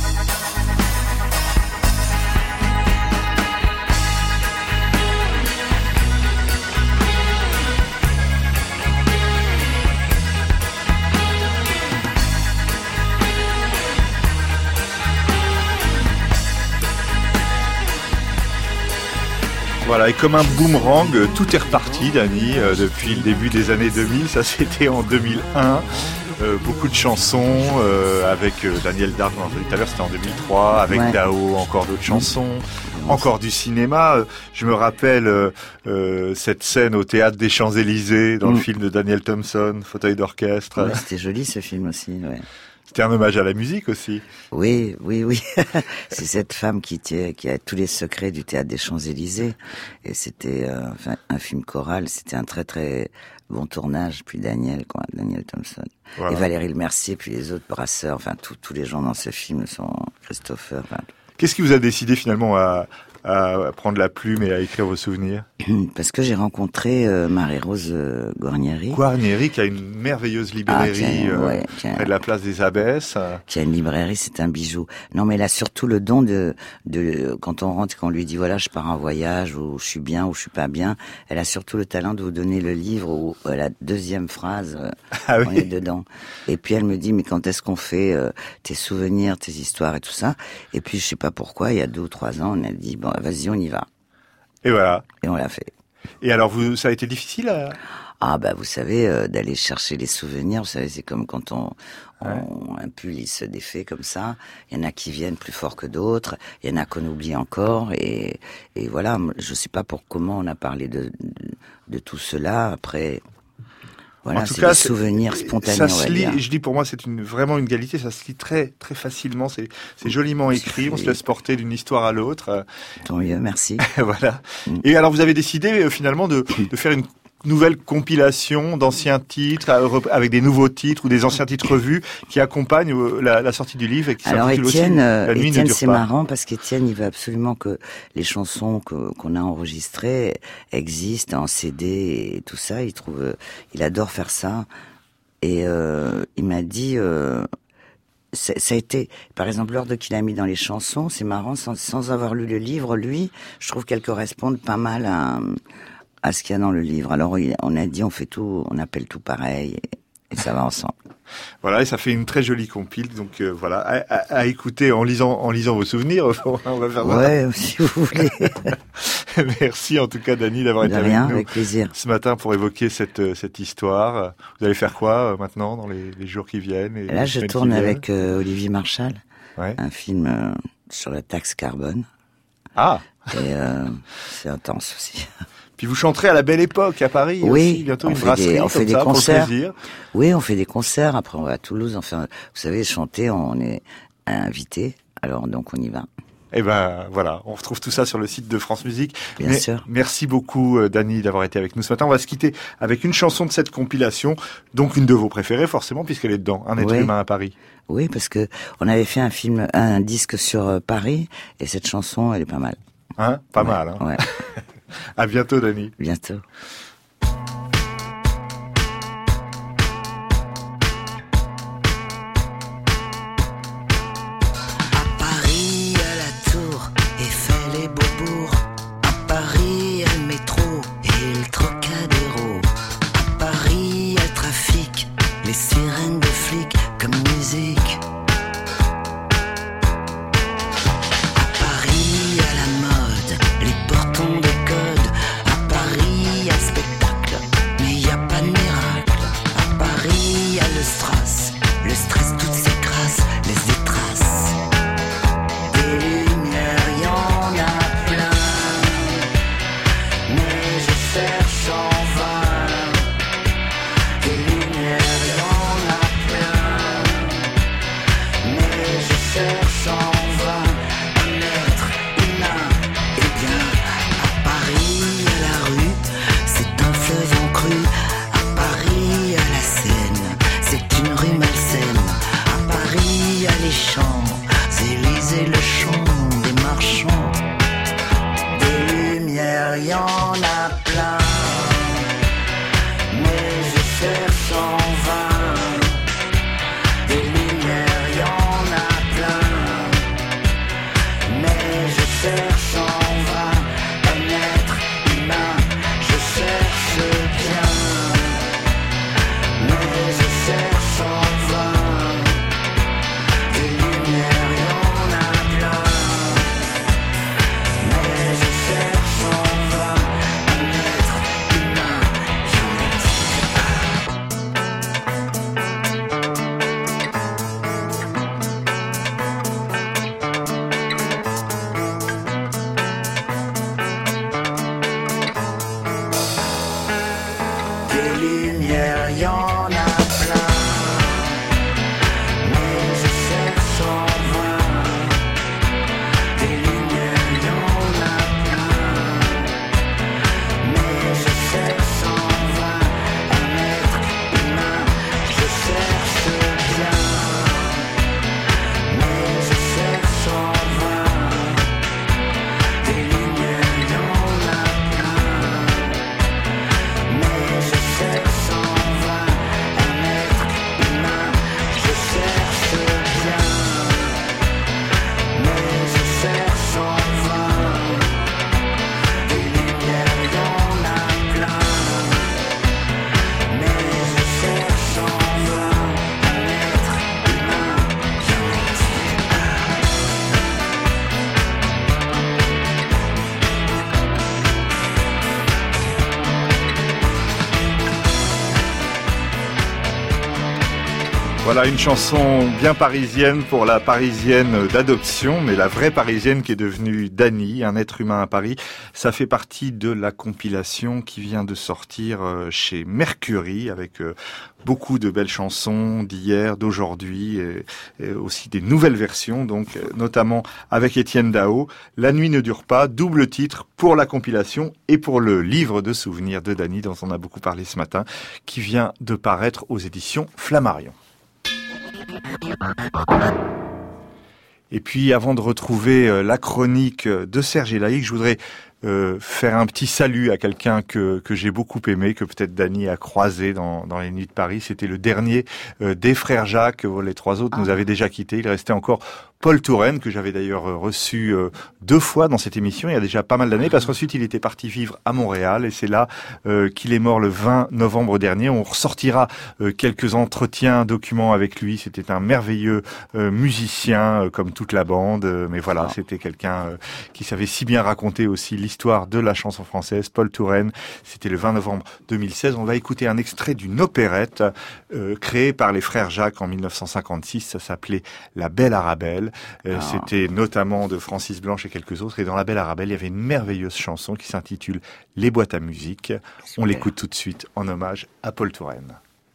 Voilà, et comme un boomerang, tout est reparti, Dany, depuis le début des années 2000. Ça, c'était en 2001. Beaucoup de chansons avec Daniel Darc, on a entendu tout à l'heure, c'était en 2003, avec Dao, encore d'autres chansons, encore du cinéma. Je me rappelle cette scène au théâtre des Champs-Élysées, dans le film de Daniel Thompson, Fauteuil d'orchestre. Ouais, c'était joli ce film aussi, ouais. C'était un hommage à la musique aussi. Oui. C'est cette femme qui a tous les secrets du théâtre des Champs-Élysées. Et c'était un film choral. C'était un très très bon tournage. Puis Daniel Thompson. Voilà. Et Valérie Lemercier, puis les autres brasseurs. Enfin, tous les gens dans ce film sont Christopher. Qu'est-ce qui vous a décidé finalement à prendre la plume et à écrire vos souvenirs? Parce que j'ai rencontré Marie-Rose Guarnieri. Guarnieri, qui a une merveilleuse librairie près de la place des Abbesses. Qui a une librairie, c'est un bijou. Non, mais elle a surtout le don de quand on rentre, quand on lui dit voilà, je pars en voyage, ou je suis bien, ou je suis pas bien, elle a surtout le talent de vous donner le livre où la deuxième phrase, on est dedans. Et puis elle me dit, mais quand est-ce qu'on fait tes souvenirs, tes histoires et tout ça? Et puis je sais pas pourquoi, il y a 2 ou 3 ans, on a dit bon, vas-y, on y va. Et voilà. Et on l'a fait. Et alors, ça a été difficile vous savez, d'aller chercher les souvenirs, vous savez, c'est comme quand un pull, il se défait comme ça. Il y en a qui viennent plus fort que d'autres. Il y en a qu'on oublie encore. Et voilà, je sais pas comment on a parlé de tout cela. Après, voilà, c'est des souvenirs spontanés. Ça se lit, je dis pour moi, c'est vraiment une qualité. Ça se lit très très facilement. C'est joliment écrit. On se laisse porter d'une histoire à l'autre. Tant mieux, merci. Voilà. Et alors, vous avez décidé finalement de faire nouvelle compilation d'anciens titres avec des nouveaux titres ou des anciens titres revus qui accompagnent la sortie du livre et qui s'intitule aussi La nuit ne dure c'est pas. marrant parce qu'Étienne, il veut absolument que les chansons qu'on a enregistrées existent en CD et tout ça. Il adore faire ça. Et il m'a dit, ça a été, par exemple, l'ordre qu'il a mis dans les chansons, c'est marrant, sans avoir lu le livre, lui, je trouve qu'elles correspondent pas mal à ce qu'il y a dans le livre. Alors on a dit, on appelle tout pareil et ça va ensemble. Voilà, et ça fait une très jolie compile. Donc voilà, à écouter en lisant vos souvenirs. On va faire ça. Ouais, si vous voulez. Merci en tout cas, Dany, d'avoir été avec nous avec plaisir. Ce matin pour évoquer cette histoire. Vous allez faire quoi maintenant dans les jours qui viennent et là, je tourne avec Olivier Marchal, un film sur la taxe carbone. Ah. Et c'est intense aussi. Puis vous chanterez à la Belle Époque à Paris. Oui, aussi, bientôt une brasserie, on fait des ça, concerts. Pour le plaisir. Oui, on fait des concerts. Après, on va à Toulouse. Enfin, vous savez, chanter, on est invité. Alors, donc, on y va. Et ben voilà, on retrouve tout ça sur le site de France Musique. Bien sûr. Merci beaucoup, Dany, d'avoir été avec nous ce matin. On va se quitter avec une chanson de cette compilation, donc une de vos préférées, forcément, puisqu'elle est dedans. Un être humain à Paris. Oui, parce que on avait fait un disque sur Paris, et cette chanson, elle est pas mal. Hein? Pas mal, hein? Ouais. À bientôt, Dany. Bientôt. À Paris, à la Tour, Eiffel et Beaubourg. À Paris, à le métro et le Trocadéro. À Paris, à le trafic, les sirènes de flics comme musique. Voilà une chanson bien parisienne pour la parisienne d'adoption, mais la vraie parisienne qui est devenue Dany, un être humain à Paris. Ça fait partie de la compilation qui vient de sortir chez Mercury avec beaucoup de belles chansons d'hier, d'aujourd'hui et aussi des nouvelles versions, donc notamment avec Étienne Dao. La nuit ne dure pas, double titre pour la compilation et pour le livre de souvenirs de Dany dont on a beaucoup parlé ce matin, qui vient de paraître aux éditions Flammarion. Et puis, avant de retrouver la chronique de Serge Elaïc, je voudrais faire un petit salut à quelqu'un que j'ai beaucoup aimé, que peut-être Dany a croisé dans les Nuits de Paris. C'était le dernier des frères Jacques. Les trois autres nous avaient déjà quittés. Il restait encore Paul Touraine, que j'avais d'ailleurs reçu 2 fois dans cette émission il y a déjà pas mal d'années, parce qu'ensuite il était parti vivre à Montréal et c'est là qu'il est mort le 20 novembre dernier. On ressortira quelques entretiens, documents avec lui. C'était un merveilleux musicien, comme toute la bande, mais voilà, c'était quelqu'un qui savait si bien raconter aussi l'histoire de la chanson française. Paul Touraine, c'était le 20 novembre 2016. On va écouter un extrait d'une opérette créée par les frères Jacques en 1956. Ça s'appelait La Belle Arabelle. C'était notamment de Francis Blanche et quelques autres. Et dans La Belle Arabelle, il y avait une merveilleuse chanson qui s'intitule Les boîtes à musique. On l'écoute tout de suite en hommage à Paul Touraine.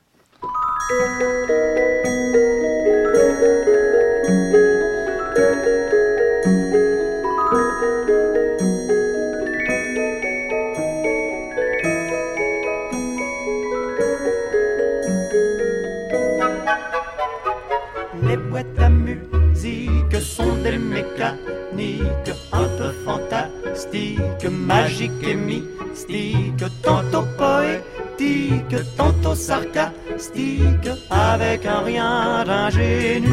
Les boîtes à musique sont des mécaniques un peu fantastiques, magiques et mystiques, tantôt poétiques, tantôt sarcastiques, avec un rien d'ingénu.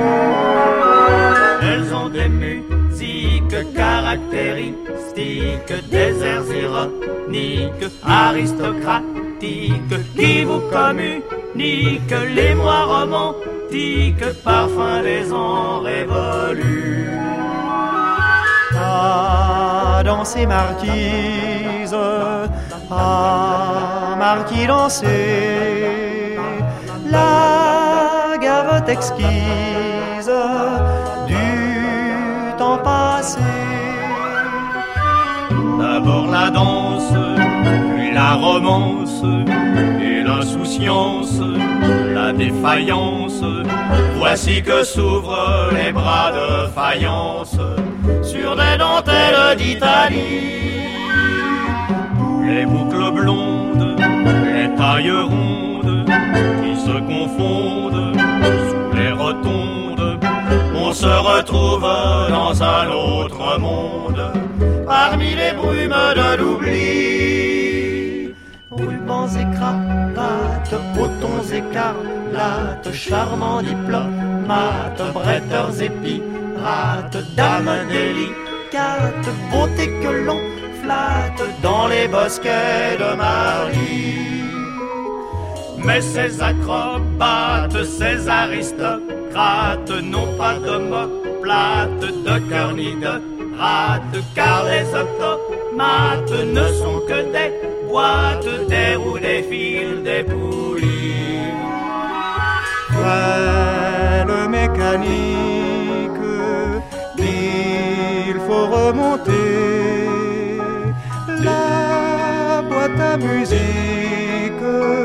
Elles ont des musiques caractéristiques, des airs ironiques, aristocratiques, qui vous communiquent l'émoi romantique, parfum des ans révolus. Ah, danser marquise, ah, marquis danser, la gavotte exquise du temps passé. D'abord la danse, puis la romance, et l'insouciance, la défaillance. Voici que s'ouvrent les bras de faïence sur des dentelles d'Italie. Les boucles blondes, les tailles rondes qui se confondent sous les rotondes. On se retrouve dans un autre monde parmi les brumes de l'oubli. Rubans et cravates, potons écarlates, charmants diplomates, bretteurs et pirates, dames délicates, beauté que l'on flatte dans les bosquets de Marly. Mais ces acrobates, ces aristocrates n'ont pas d'omoplate, de cœur ni de rate, car les automates ne sont que des boîtes, des roues, des fils, des poulies. Frêle mécanique, il faut remonter. La boîte à musique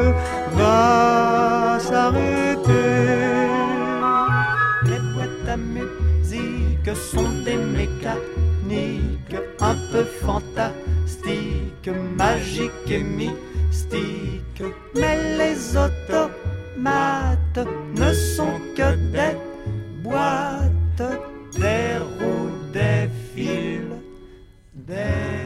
va s'arrêter. Les boîtes à musique sont des mécaniques un peu fantastiques, magiques et mystiques. Mais les automates ne sont que des boîtes, des roues, des fils, des...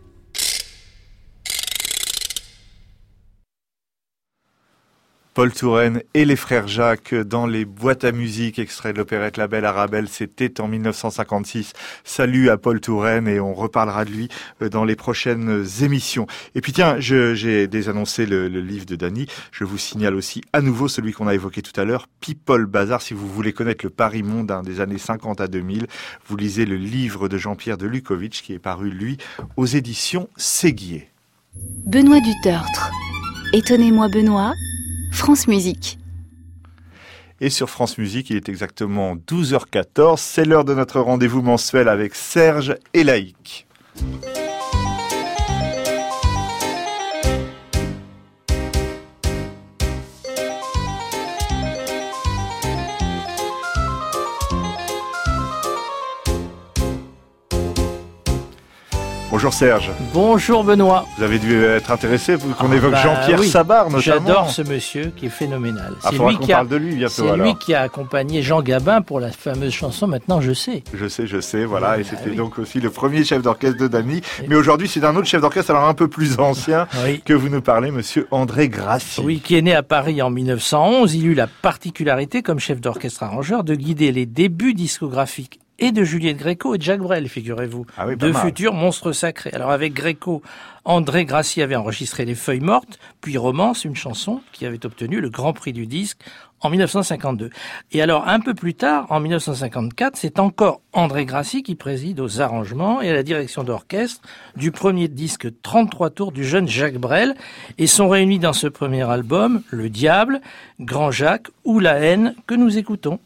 Paul Touraine et les frères Jacques dans les boîtes à musique, extrait de l'opérette La Belle Arabelle, c'était en 1956. Salut à Paul Touraine et on reparlera de lui dans les prochaines émissions. Et puis tiens, j'ai désannoncé le livre de Dany, je vous signale aussi à nouveau celui qu'on a évoqué tout à l'heure, People Bazar. Si vous voulez connaître le Paris mondain des années 50 à 2000, vous lisez le livre de Jean-Pierre Delucovitch qui est paru, lui, aux éditions Séguier. Benoît Dutertre. Étonnez-moi Benoît, France Musique. Et sur France Musique, il est exactement 12h14. C'est l'heure de notre rendez-vous mensuel avec Serge et Laïc. Bonjour Serge. Bonjour Benoît. Vous avez dû être intéressé qu'on évoque Jean-Pierre Sabar notamment. J'adore ce monsieur qui est phénoménal. C'est lui qui parle de lui bientôt. C'est lui qui a accompagné Jean Gabin pour la fameuse chanson Maintenant je sais. Je sais, voilà. Et c'était donc aussi le premier chef d'orchestre de Dany. Mais aujourd'hui, c'est d'un autre chef d'orchestre, alors un peu plus ancien, que vous nous parlez, monsieur André Grassi. Oui, qui est né à Paris en 1911. Il eut la particularité, comme chef d'orchestre arrangeur, de guider les débuts discographiques et de Juliette Gréco et de Jacques Brel, figurez-vous. Ah oui, deux futurs monstres sacrés. Alors avec Gréco, André Grassi avait enregistré Les Feuilles Mortes, puis Romance, une chanson qui avait obtenu le Grand Prix du disque en 1952. Et alors un peu plus tard, en 1954, c'est encore André Grassi qui préside aux arrangements et à la direction d'orchestre du premier disque 33 tours du jeune Jacques Brel, et sont réunis dans ce premier album Le Diable, Grand Jacques ou La Haine que nous écoutons.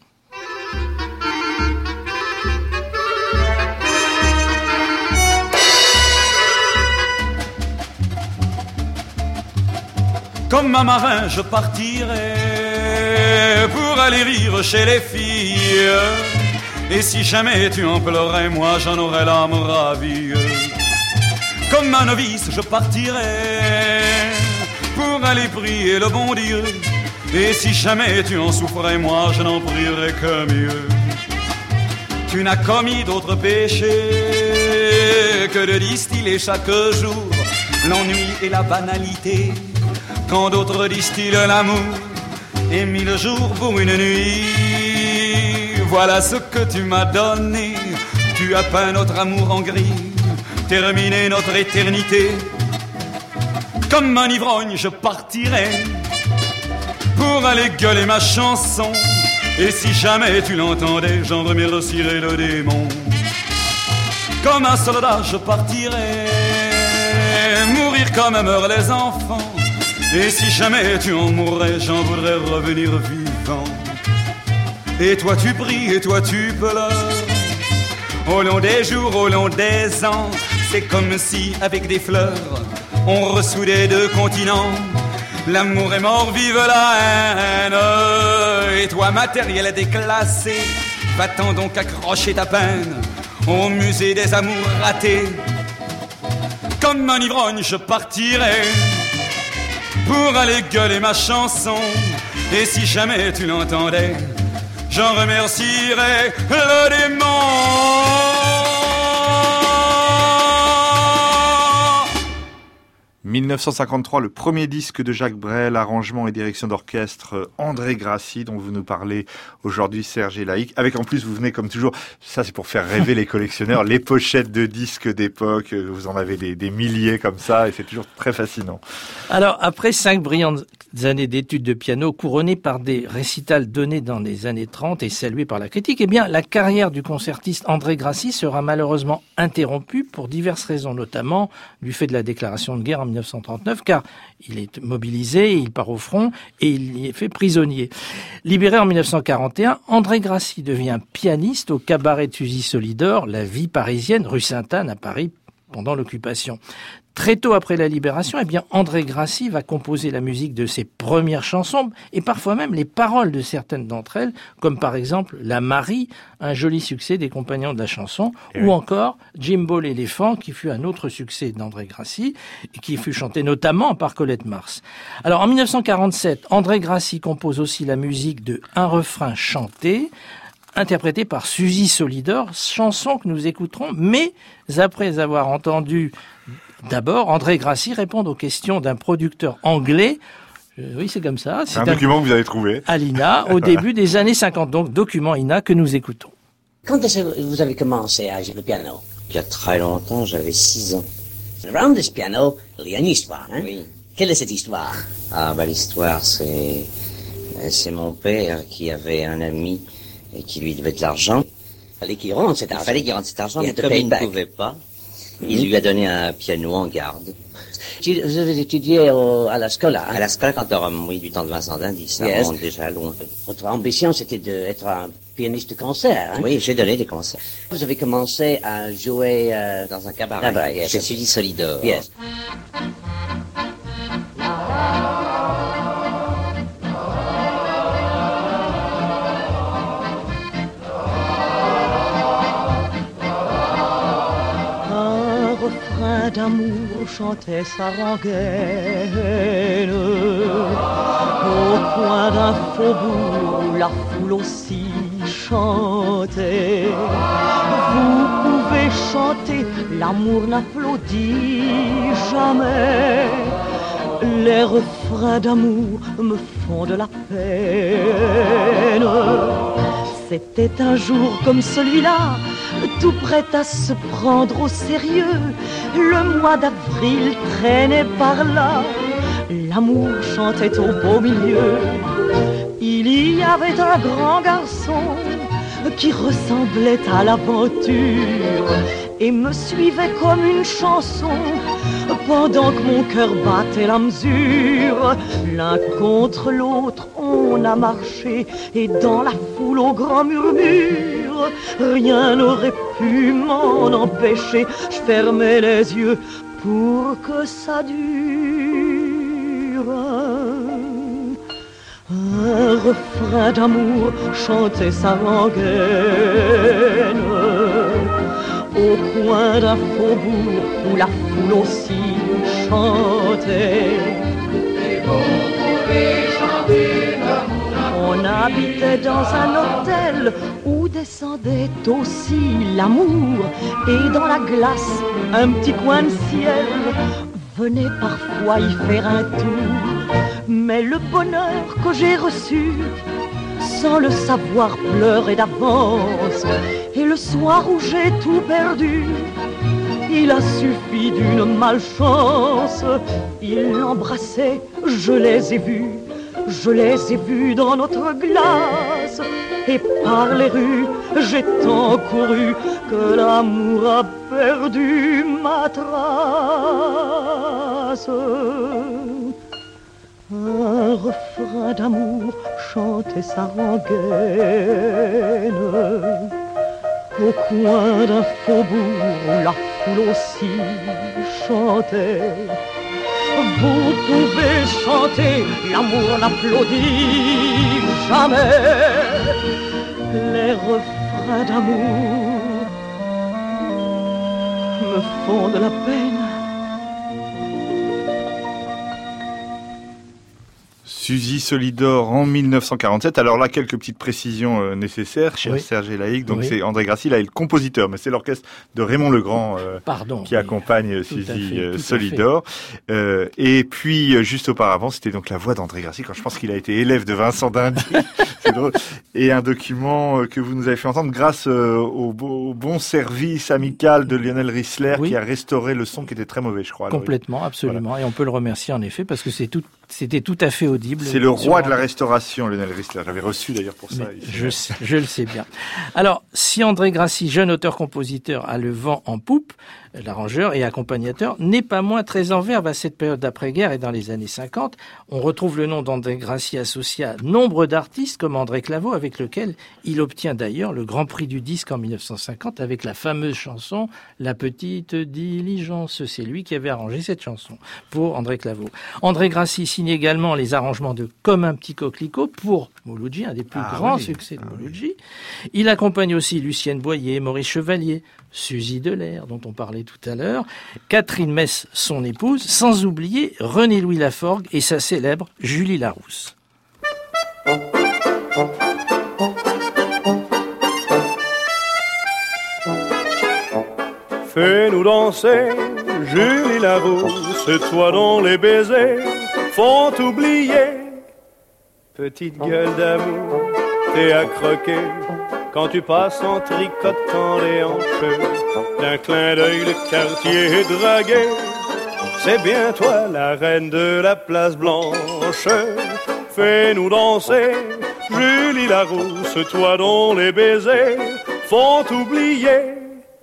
Comme un marin, je partirai pour aller rire chez les filles. Et si jamais tu en pleurais, moi j'en aurais l'âme ravie. Comme un novice, je partirai pour aller prier le bon Dieu. Et si jamais tu en souffrais, moi je n'en prierais que mieux. Tu n'as commis d'autre péché que de distiller chaque jour l'ennui et la banalité. Quand d'autres distillent l'amour et 1000 jours pour une nuit. Voilà ce que tu m'as donné. Tu as peint notre amour en gris, terminé notre éternité. Comme un ivrogne je partirai pour aller gueuler ma chanson. Et si jamais tu l'entendais, j'en remercierais le démon. Comme un soldat je partirai mourir comme meurent les enfants. Et si jamais tu en mourrais, j'en voudrais revenir vivant. Et toi tu pries, et toi tu pleures. Au long des jours, au long des ans, c'est comme si, avec des fleurs, on ressoudait deux continents. L'amour est mort, vive la haine. Et toi, matériel déclassé, va-t'en donc accrocher ta peine au musée des amours ratés. Comme un ivrogne, je partirai pour aller gueuler ma chanson. Et si jamais tu l'entendais, j'en remercierais le démon. 1953, le premier disque de Jacques Brel, arrangement et direction d'orchestre André Grassi, dont vous nous parlez aujourd'hui, Serge et Laïc. Avec en plus, vous venez comme toujours, ça c'est pour faire rêver les collectionneurs, les pochettes de disques d'époque, vous en avez des milliers comme ça, et c'est toujours très fascinant. Alors, après 5 brillantes années d'études de piano, couronnées par des récitals donnés dans les années 30 et salués par la critique, eh bien, la carrière du concertiste André Grassi sera malheureusement interrompue pour diverses raisons, notamment du fait de la déclaration de guerre en 1939, car il est mobilisé, il part au front et il y est fait prisonnier. Libéré en 1941, André Grassi devient pianiste au cabaret de Suzy Solidor, la vie parisienne, rue Sainte-Anne à Paris, pendant l'occupation. Très tôt après la libération, eh bien, André Grassi va composer la musique de ses premières chansons et parfois même les paroles de certaines d'entre elles, comme par exemple La Marie, un joli succès des Compagnons de la chanson, ou encore Jimbo l'éléphant, qui fut un autre succès d'André Grassi et qui fut chanté notamment par Colette Mars. Alors, en 1947, André Grassi compose aussi la musique de Un refrain chanté, interprété par Suzy Solidor, chanson que nous écouterons, mais après avoir entendu d'abord André Grassi répondre aux questions d'un producteur anglais. Oui, c'est comme ça. C'est un document que vous avez trouvé. À l'INA, au début des années 50. Donc, document INA que nous écoutons. Quand est-ce que vous avez commencé à jouer le piano? Il y a très longtemps, j'avais 6 ans. Around this piano, il y a une histoire, hein? Oui. Quelle est cette histoire? Ah, bah, l'histoire, c'est mon père qui avait un ami et qui lui devait de l'argent. Il fallait qu'il rentre cet argent. Il fallait qu'il rentre cet argent, mais comme il ne pouvait pas, Il lui a donné un piano en garde. Vous avez étudié à la Scola, hein? À la Scola quand oui, du temps de Vincent d'Indy, ça remonte déjà loin. Votre ambition, c'était d'être un pianiste de concert, hein? Oui, j'ai donné des concerts. Vous avez commencé à jouer dans un cabaret. Yes. Chez Suzy Solidor. Yes. D'amour chantait sa rengaine au coin d'un faubourg où la foule aussi chantait. Vous pouvez chanter, l'amour n'applaudit jamais. Les refrains d'amour me font de la peine. C'était un jour comme celui-là, tout prêt à se prendre au sérieux. Le mois d'avril traînait par là, l'amour chantait au beau milieu. Il y avait un grand garçon qui ressemblait à l'aventure et me suivait comme une chanson pendant que mon cœur battait la mesure. L'un contre l'autre on a marché et dans la foule au grand murmure, rien n'aurait pu m'en empêcher. Je fermais les yeux pour que ça dure. Un refrain d'amour chantait sa rengaine au coin d'un faubourg où la foule aussi chantait. Et vous pouvez chanter l'amour. On habitait dans un hôtel où descendait aussi l'amour. Et dans la glace, un petit coin de ciel venait parfois y faire un tour. Mais le bonheur que j'ai reçu, sans le savoir, pleurait d'avance. Et le soir où j'ai tout perdu, il a suffi d'une malchance. Il l'embrassait, je les ai vus. Je les ai vus dans notre glace. Et par les rues, j'ai tant couru que l'amour a perdu ma trace. Un refrain d'amour chantait sa rengaine au coin d'un faubourg où la foule aussi chantait. Vous pouvez chanter, l'amour n'applaudit jamais. Les refrains d'amour me font de la peine. Suzy Solidor en 1947. Alors là, quelques petites précisions nécessaires, cher Serge Laïc. Donc c'est André Grassi, là, est le compositeur, mais c'est l'orchestre de Raymond Legrand qui accompagne Suzy Solidor. Et puis, juste auparavant, c'était donc la voix d'André Grassi, quand je pense qu'il a été élève de Vincent d'Indy. C'est drôle. Et un document que vous nous avez fait entendre grâce au bon service amical de Lionel Rissler, qui a restauré le son qui était très mauvais, je crois. Complètement, absolument. Voilà. Et on peut le remercier en effet, parce que c'était tout à fait audible. C'est le roi de la restauration, Lionel Rissler. J'avais reçu d'ailleurs pour ça. Je le sais bien. Alors, si André Grassi, jeune auteur-compositeur, a le vent en poupe, l'arrangeur et accompagnateur, n'est pas moins très en verve à cette période d'après-guerre et dans les années 50. On retrouve le nom d'André Grassi associé à nombre d'artistes comme André Claveau, avec lequel il obtient d'ailleurs le Grand Prix du disque en 1950 avec la fameuse chanson « La petite diligence ». C'est lui qui avait arrangé cette chanson pour André Claveau. André Grassi signe également les arrangements de « Comme un petit coquelicot » pour Mouloudji, un des plus grands succès de Mouloudji. Il accompagne aussi Lucienne Boyer, Maurice Chevalier, Suzy Delair, dont on parlait tout à l'heure, Catherine Mess, son épouse, sans oublier René-Louis Laforgue et sa célèbre Julie Larousse. Fais-nous danser, Julie Larousse, toi dont les baisers font oublier. Petite gueule d'amour, t'es à croquer quand tu passes en tricotant les hanches. D'un clin d'œil le quartier est dragué. C'est bien toi la reine de la place Blanche. Fais-nous danser, Julie Larousse, toi dont les baisers font oublier.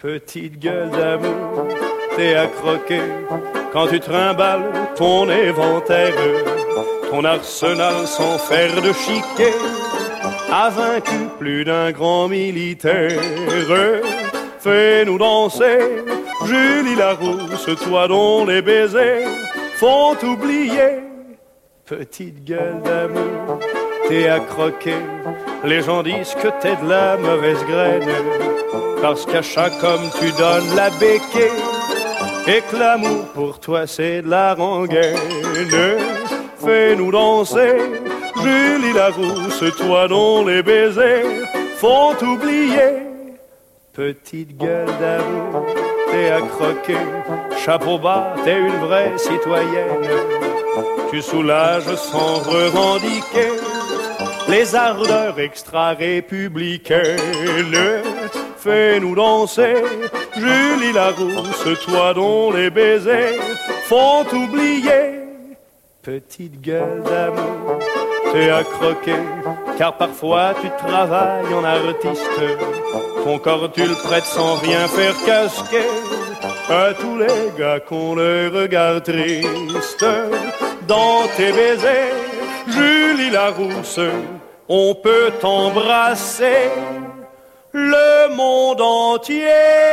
Petite gueule d'amour, t'es à croquer quand tu trimbales ton éventaire. Ton arsenal sans fer de chiquet a vaincu plus d'un grand militaire. Fais-nous danser, Julie Larousse, toi dont les baisers font oublier. Petite gueule d'amour, t'es à croquer. Les gens disent que t'es de la mauvaise graine, parce qu'à chaque homme tu donnes la béquille, et que l'amour pour toi c'est de la rengaine. Fais-nous danser, Julie Larousse, toi dont les baisers font oublier. Petite gueule d'amour, t'es à croquer. Chapeau bas, t'es une vraie citoyenne. Tu soulages sans revendiquer les ardeurs extra-républicaines. Fais-nous danser, Julie Larousse, toi dont les baisers font oublier. Petite gueule d'amour, t'es à croquer, car parfois tu travailles en artiste. Ton corps tu le prêtes sans rien faire casquer à tous les gars qu'on le regarde triste. Dans tes baisers, Julie Larousse, on peut t'embrasser le monde entier.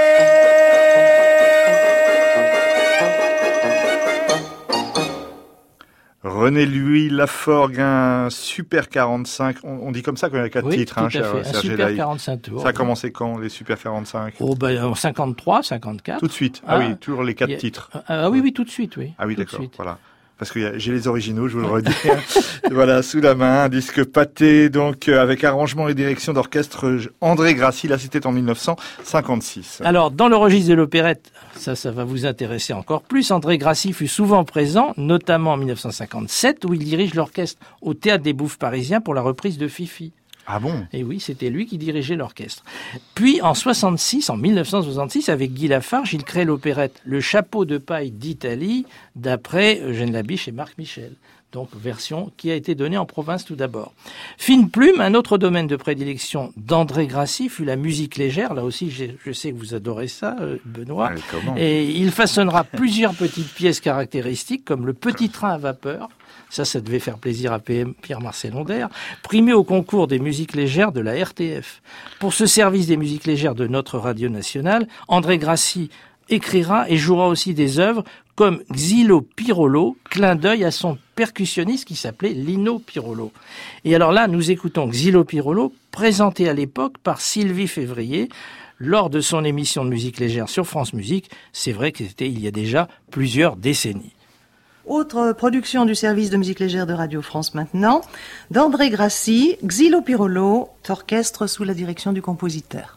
René-Louis Laforgue, un Super 45. On dit comme ça quand il y a 4 titres, tout à fait. Un Super 45 tours. Ça a commencé quand, les Super 45? En 53, 54. Tout de suite. Ah oui, toujours les 4 titres. Ah oui, tout de suite, oui. Ah oui, d'accord, voilà. Parce que j'ai les originaux, je vous le redis. Voilà, sous la main, un disque pâté, donc avec arrangement et direction d'orchestre André Grassi. Là, c'était en 1956. Alors, dans le registre de l'opérette, ça va vous intéresser encore plus. André Grassi fut souvent présent, notamment en 1957, où il dirige l'orchestre au Théâtre des Bouffes parisiens pour la reprise de Fifi. Ah bon? Et oui, c'était lui qui dirigeait l'orchestre. Puis en 1966, avec Guy Lafarge, il crée l'opérette Le Chapeau de paille d'Italie, d'après Eugène Labiche et Marc Michel. Donc, version qui a été donnée en province tout d'abord. Fine plume, un autre domaine de prédilection d'André Grassi fut la musique légère. Là aussi, je sais que vous adorez ça, Benoît. Et il façonnera plusieurs petites pièces caractéristiques, comme le Petit train à vapeur. Ça devait faire plaisir à Pierre-Marcel Onder, primé au concours des musiques légères de la RTF. Pour ce service des musiques légères de notre radio nationale, André Grassi écrira et jouera aussi des œuvres comme Xylo Pirolo, clin d'œil à son percussionniste qui s'appelait Lino Pirolo. Et alors là, nous écoutons Xylo Pirolo, présenté à l'époque par Sylvie Février, lors de son émission de musique légère sur France Musique. C'est vrai que c'était il y a déjà plusieurs décennies. Autre production du service de musique légère de Radio France maintenant, d'André Grassi, Xylo Pirolo, orchestre sous la direction du compositeur.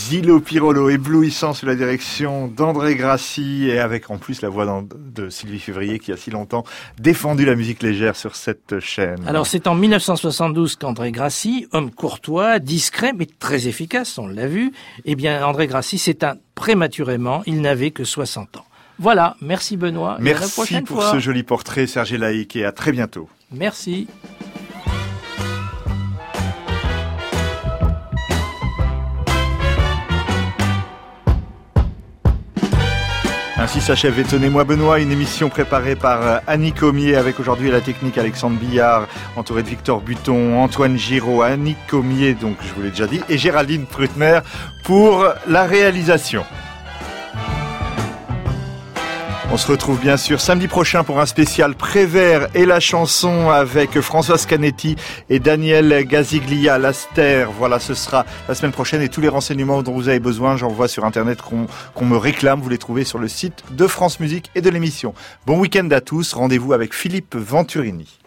Xylo Pirolo, éblouissant sous la direction d'André Grassi et avec en plus la voix de Sylvie Février qui a si longtemps défendu la musique légère sur cette chaîne. Alors c'est en 1972 qu'André Grassi, homme courtois, discret mais très efficace, on l'a vu, eh bien André Grassi s'éteint prématurément, il n'avait que 60 ans. Voilà, merci Benoît. Merci et à la prochaine pour fois. ce joli portrait, Serge Laïc, et à très bientôt. Merci. Ainsi s'achève Étonnez-moi Benoît, une émission préparée par Annie Comier avec aujourd'hui à la technique Alexandre Billard, entouré de Victor Buton, Antoine Giraud, Annie Comier, donc je vous l'ai déjà dit, et Géraldine Prutner pour la réalisation. On se retrouve bien sûr samedi prochain pour un spécial Prévert et la chanson avec Françoise Canetti et Daniel Gaziglia, l'Aster. Voilà, ce sera la semaine prochaine et tous les renseignements dont vous avez besoin, j'en vois sur internet qu'on me réclame, vous les trouvez sur le site de France Musique et de l'émission. Bon week-end à tous, rendez-vous avec Philippe Venturini.